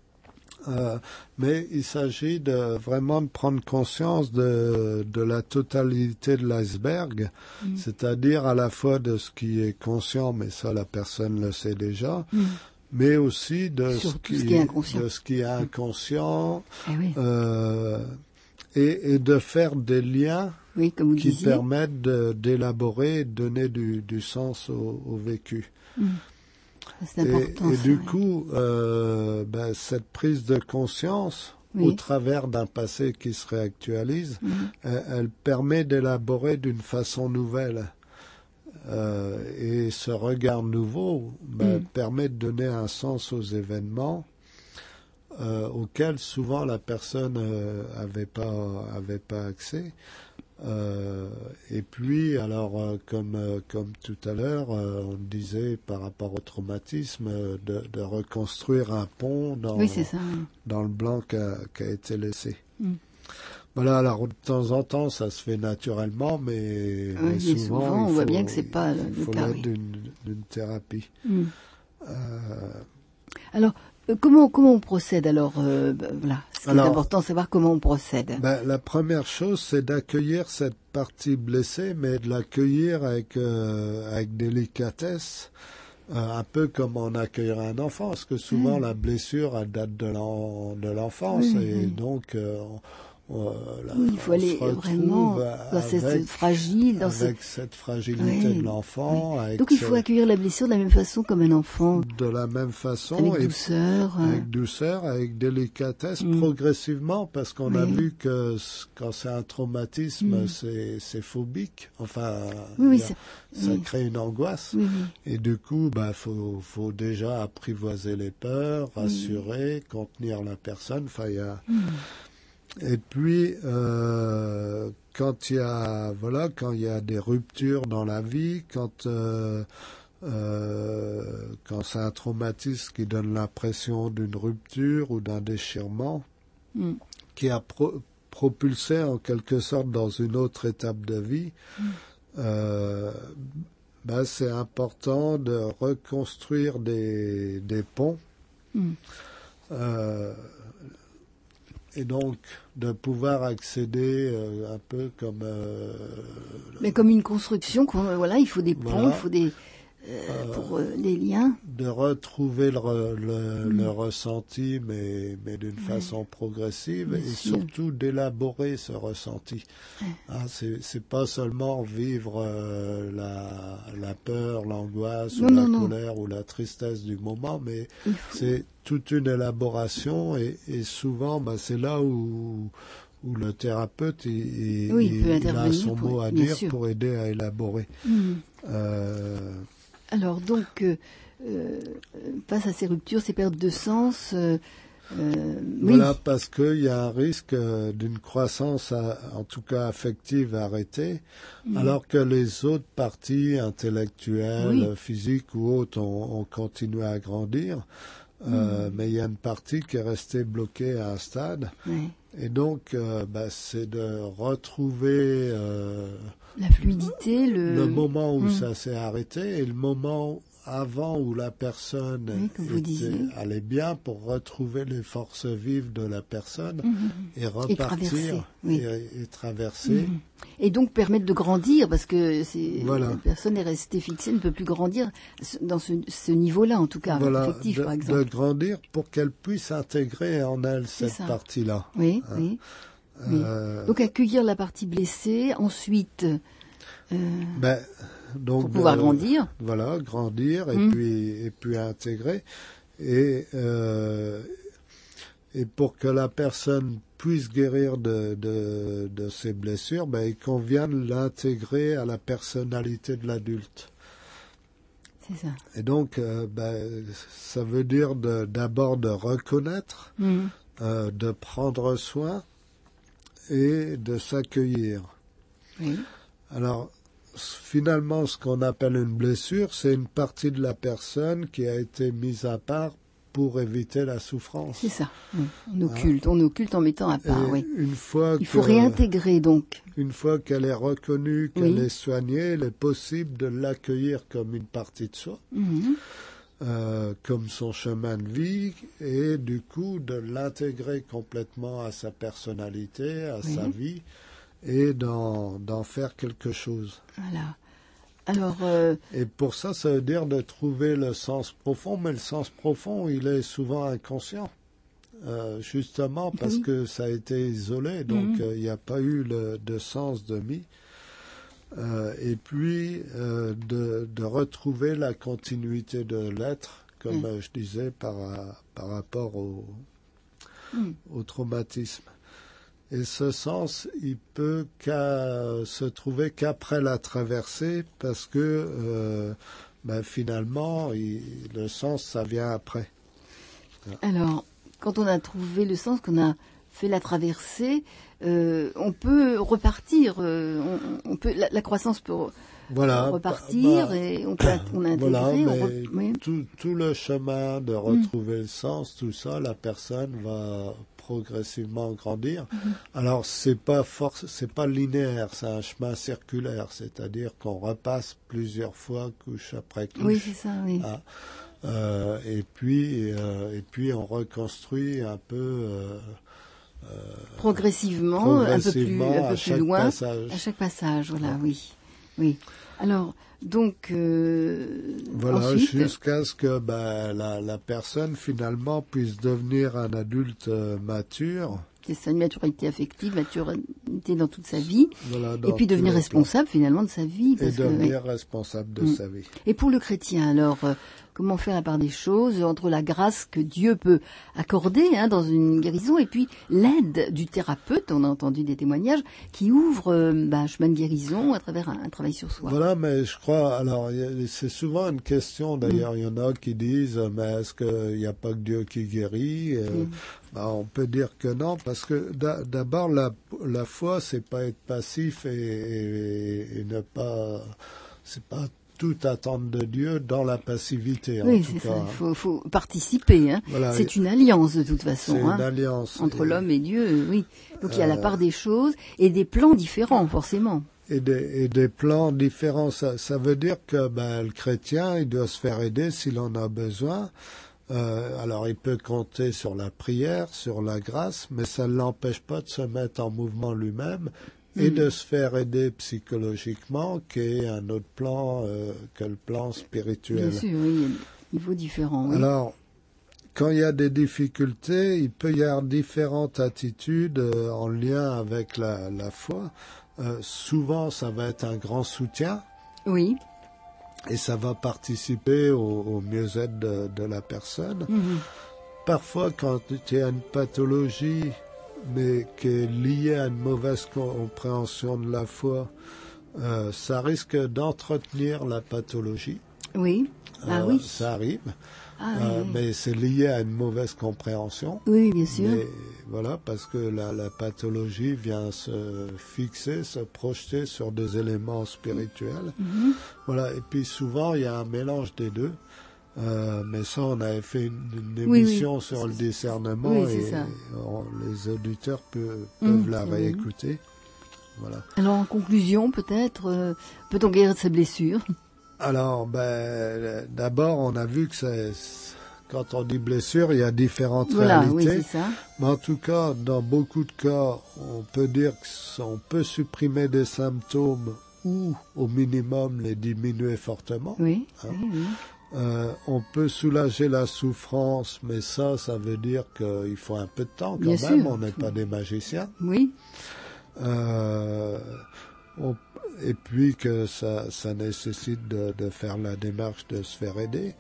mais il s'agit vraiment de prendre conscience de la totalité de l'iceberg, c'est-à-dire à la fois de ce qui est conscient, mais ça la personne le sait déjà, mais aussi de ce qui est inconscient. et de faire des liens comme vous qui disiez. permettent d'élaborer et de donner du sens au vécu. C'est important. Et du coup, cette prise de conscience, au travers d'un passé qui se réactualise, elle permet d'élaborer d'une façon nouvelle. Et ce regard nouveau permet de donner un sens aux événements auxquels souvent la personne avait pas accès. Et puis, alors, comme tout à l'heure, on disait par rapport au traumatisme, de reconstruire un pont dans le blanc qui a été laissé. Voilà, alors de temps en temps, ça se fait naturellement, mais souvent, on voit bien que c'est pas le cas. Il faut l'aide d'une thérapie. Alors, comment on procède alors voilà, ce qui est important, c'est savoir comment on procède. La première chose, c'est d'accueillir cette partie blessée, mais de l'accueillir avec délicatesse, un peu comme on accueillerait un enfant, parce que souvent la blessure elle date de l'enfance, et donc il faut aller vraiment dans cette fragile, cette fragilité de l'enfant. Donc il faut accueillir la blessure de la même façon comme un enfant. De la même façon, avec douceur. Avec douceur, avec délicatesse, progressivement, parce qu'on a vu que quand c'est un traumatisme, c'est phobique. Enfin, ça crée une angoisse. Et du coup, faut déjà apprivoiser les peurs, rassurer, contenir la personne. Enfin, il y a... Et puis, quand il y a des ruptures dans la vie, quand c'est un traumatisme qui donne l'impression d'une rupture ou d'un déchirement, qui a propulsé en quelque sorte dans une autre étape de vie, c'est important de reconstruire des ponts. Et donc, de pouvoir accéder un peu comme... Mais comme une construction, il faut des ponts, il faut des liens. De retrouver le ressenti, mais d'une façon progressive, et surtout d'élaborer ce ressenti. C'est pas seulement vivre la peur, l'angoisse, ou la colère, ou la tristesse du moment, mais c'est toute une élaboration, et souvent, c'est là où le thérapeute il a son mot à dire pour aider à élaborer. Alors donc, face à ces ruptures, ces pertes de sens... Voilà, parce qu'il y a un risque d'une croissance, en tout cas affective, arrêtée, alors que les autres parties intellectuelles, physiques ou autres ont continué à grandir. Mais il y a une partie qui est restée bloquée à un stade. Et donc, c'est de retrouver la fluidité, le moment où ça s'est arrêté et le moment avant où la personne allait bien, pour retrouver les forces vives de la personne et repartir et traverser. Et donc permettre de grandir, parce que la personne est restée fixée, ne peut plus grandir dans ce niveau-là, en tout cas, affectif, par exemple. De grandir pour qu'elle puisse intégrer en elle cette partie-là. Donc accueillir la partie blessée, ensuite... donc pour pouvoir grandir. Voilà, grandir et puis intégrer. Et pour que la personne puisse guérir de ses blessures, il convient de l'intégrer à la personnalité de l'adulte. C'est ça. Et donc, ça veut dire d'abord de reconnaître, de prendre soin et de s'accueillir. Alors, finalement, ce qu'on appelle une blessure, c'est une partie de la personne qui a été mise à part pour éviter la souffrance. C'est ça. On occulte en mettant à part. Il faut réintégrer donc. Une fois qu'elle est reconnue, qu'elle est soignée, il est possible de l'accueillir comme une partie de soi, comme son chemin de vie, et du coup de l'intégrer complètement à sa personnalité, à sa vie, et d'en faire quelque chose. Voilà. Alors, et pour ça veut dire de trouver le sens profond, mais le sens profond, il est souvent inconscient. justement parce que ça a été isolé, donc il n'y a pas eu de sens de mi. Et puis de retrouver la continuité de l'être, comme je disais, par rapport au traumatisme. Et ce sens, il peut se trouver qu'après la traversée, parce que finalement, le sens, ça vient après. Alors, quand on a trouvé le sens, qu'on a fait la traversée, on peut repartir. On peut, la croissance peut repartir et on a intégré. Tout le chemin de retrouver le sens, tout ça, la personne va progressivement grandir. Alors c'est pas linéaire, c'est un chemin circulaire, c'est-à-dire qu'on repasse plusieurs fois couche après couche. Oui, c'est ça. Oui. Et puis on reconstruit un peu progressivement, un peu plus loin, passage. À chaque passage. Voilà, oui. Alors, donc, ensuite, jusqu'à ce que la personne finalement puisse devenir un adulte mature. C'est ça, une maturité affective, maturité dans toute sa vie, et puis devenir responsable finalement de sa vie. Responsable de sa vie. Et pour le chrétien, alors, comment faire la part des choses entre la grâce que Dieu peut accorder dans une guérison et puis l'aide du thérapeute, on a entendu des témoignages, qui ouvre un chemin de guérison à travers un travail sur soi. Voilà, mais je crois, alors c'est souvent une question, d'ailleurs, il y en a qui disent, mais est-ce qu'il n'y a pas que Dieu qui guérit on peut dire que non, parce que d'abord la foi, c'est pas être passif et ne pas, c'est pas tout attendre de Dieu dans la passivité. Oui, c'est ça. Il faut participer. Voilà. C'est une alliance de toute façon. C'est une alliance entre l'homme et Dieu. Oui. Donc il y a la part des choses et des plans différents, forcément. Et des plans différents. Ça veut dire que le chrétien, il doit se faire aider s'il en a besoin. Alors il peut compter sur la prière, sur la grâce, mais ça ne l'empêche pas de se mettre en mouvement lui-même et de se faire aider psychologiquement, qui est un autre plan que le plan spirituel. Bien sûr, oui, il y a des niveaux différents. Oui. Alors, quand il y a des difficultés, il peut y avoir différentes attitudes en lien avec la foi. Souvent, ça va être un grand soutien. Oui. Et ça va participer au mieux-être de la personne. Parfois, quand il y a une pathologie, mais qui est liée à une mauvaise compréhension de la foi, ça risque d'entretenir la pathologie. Oui. Oui. Ça arrive. Mais c'est lié à une mauvaise compréhension. Oui, bien sûr. Mais voilà, parce que la pathologie vient se fixer, se projeter sur des éléments spirituels. Voilà, et puis souvent, il y a un mélange des deux. Mais ça, on avait fait une émission sur le discernement et les auditeurs peuvent la réécouter. Voilà. Alors, en conclusion, peut-être, peut-on guérir de ses blessures ? Alors, d'abord, on a vu que quand on dit blessure, il y a différentes réalités. Oui, c'est ça. Mais en tout cas, dans beaucoup de cas, on peut dire qu'on peut supprimer des symptômes ou, au minimum, les diminuer fortement. Oui. On peut soulager la souffrance, mais ça veut dire qu'il faut un peu de temps quand Bien même. sûr. On n'est pas des magiciens. Oui. Et puis que ça nécessite de faire la démarche de se faire aider.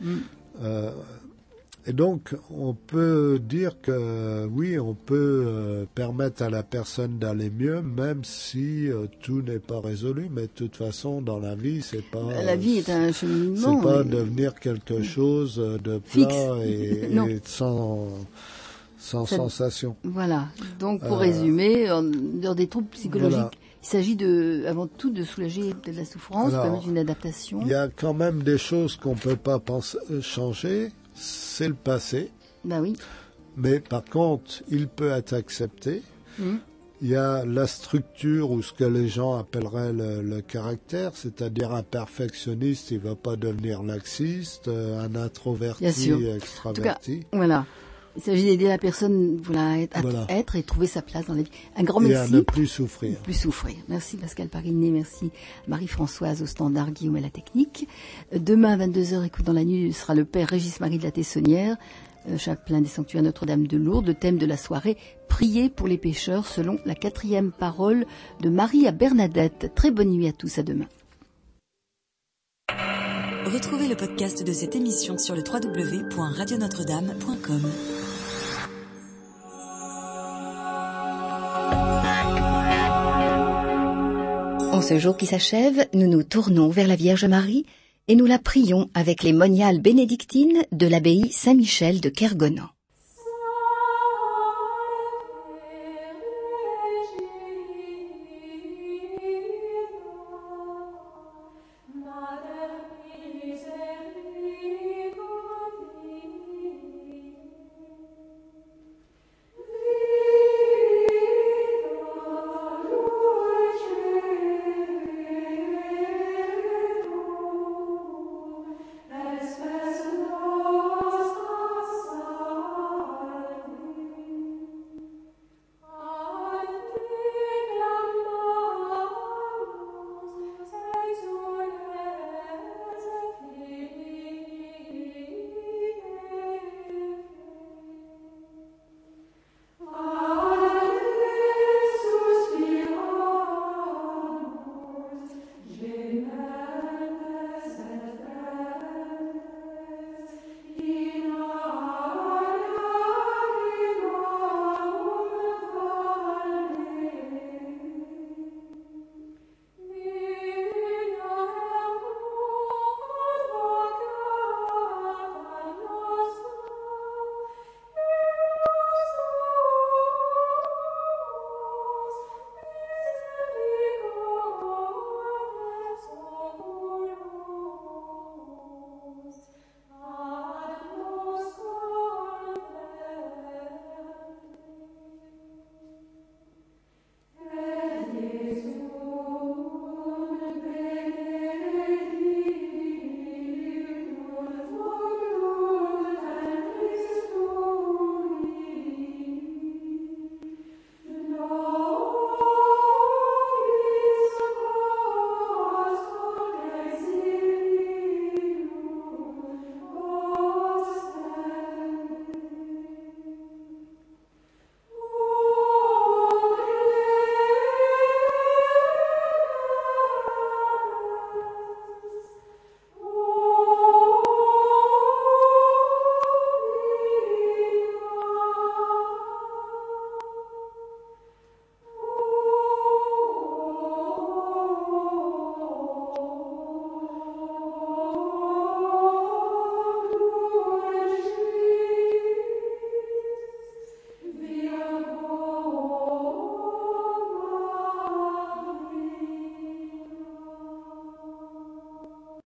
Et donc, on peut dire que oui, on peut permettre à la personne d'aller mieux, même si tout n'est pas résolu. Mais de toute façon, dans la vie, c'est pas... La vie est un cheminement. C'est pas devenir quelque chose de plat et sans sensation. Voilà. Donc, pour résumer, dans des troubles psychologiques, il s'agit avant tout de soulager peut-être la souffrance, permettre une adaptation. Il y a quand même des choses qu'on peut pas changer. C'est le passé. Oui. Mais par contre, il peut être accepté. Il y a la structure ou ce que les gens appelleraient le caractère, c'est-à-dire un perfectionniste, il ne va pas devenir laxiste, un introverti, extraverti. En tout cas, voilà. Il s'agit d'aider la personne à être et trouver sa place dans la vie. Un grand merci. Et à ne plus souffrir. Merci Pascal Parinet, merci Marie-Françoise au standard, Guillaume à la technique. Demain à 22h, écoute dans la nuit, sera le père Régis Marie de la Tessonnière. chapelain des sanctuaires Notre-Dame de Lourdes. Le thème de la soirée, prier pour les pécheurs, selon la 4e parole de Marie à Bernadette. Très bonne nuit à tous, à demain. Retrouvez le podcast de cette émission sur le www.radionotre-dame.com. En ce jour qui s'achève, nous nous tournons vers la Vierge Marie et nous la prions avec les moniales bénédictines de l'abbaye Saint-Michel de Kergonan.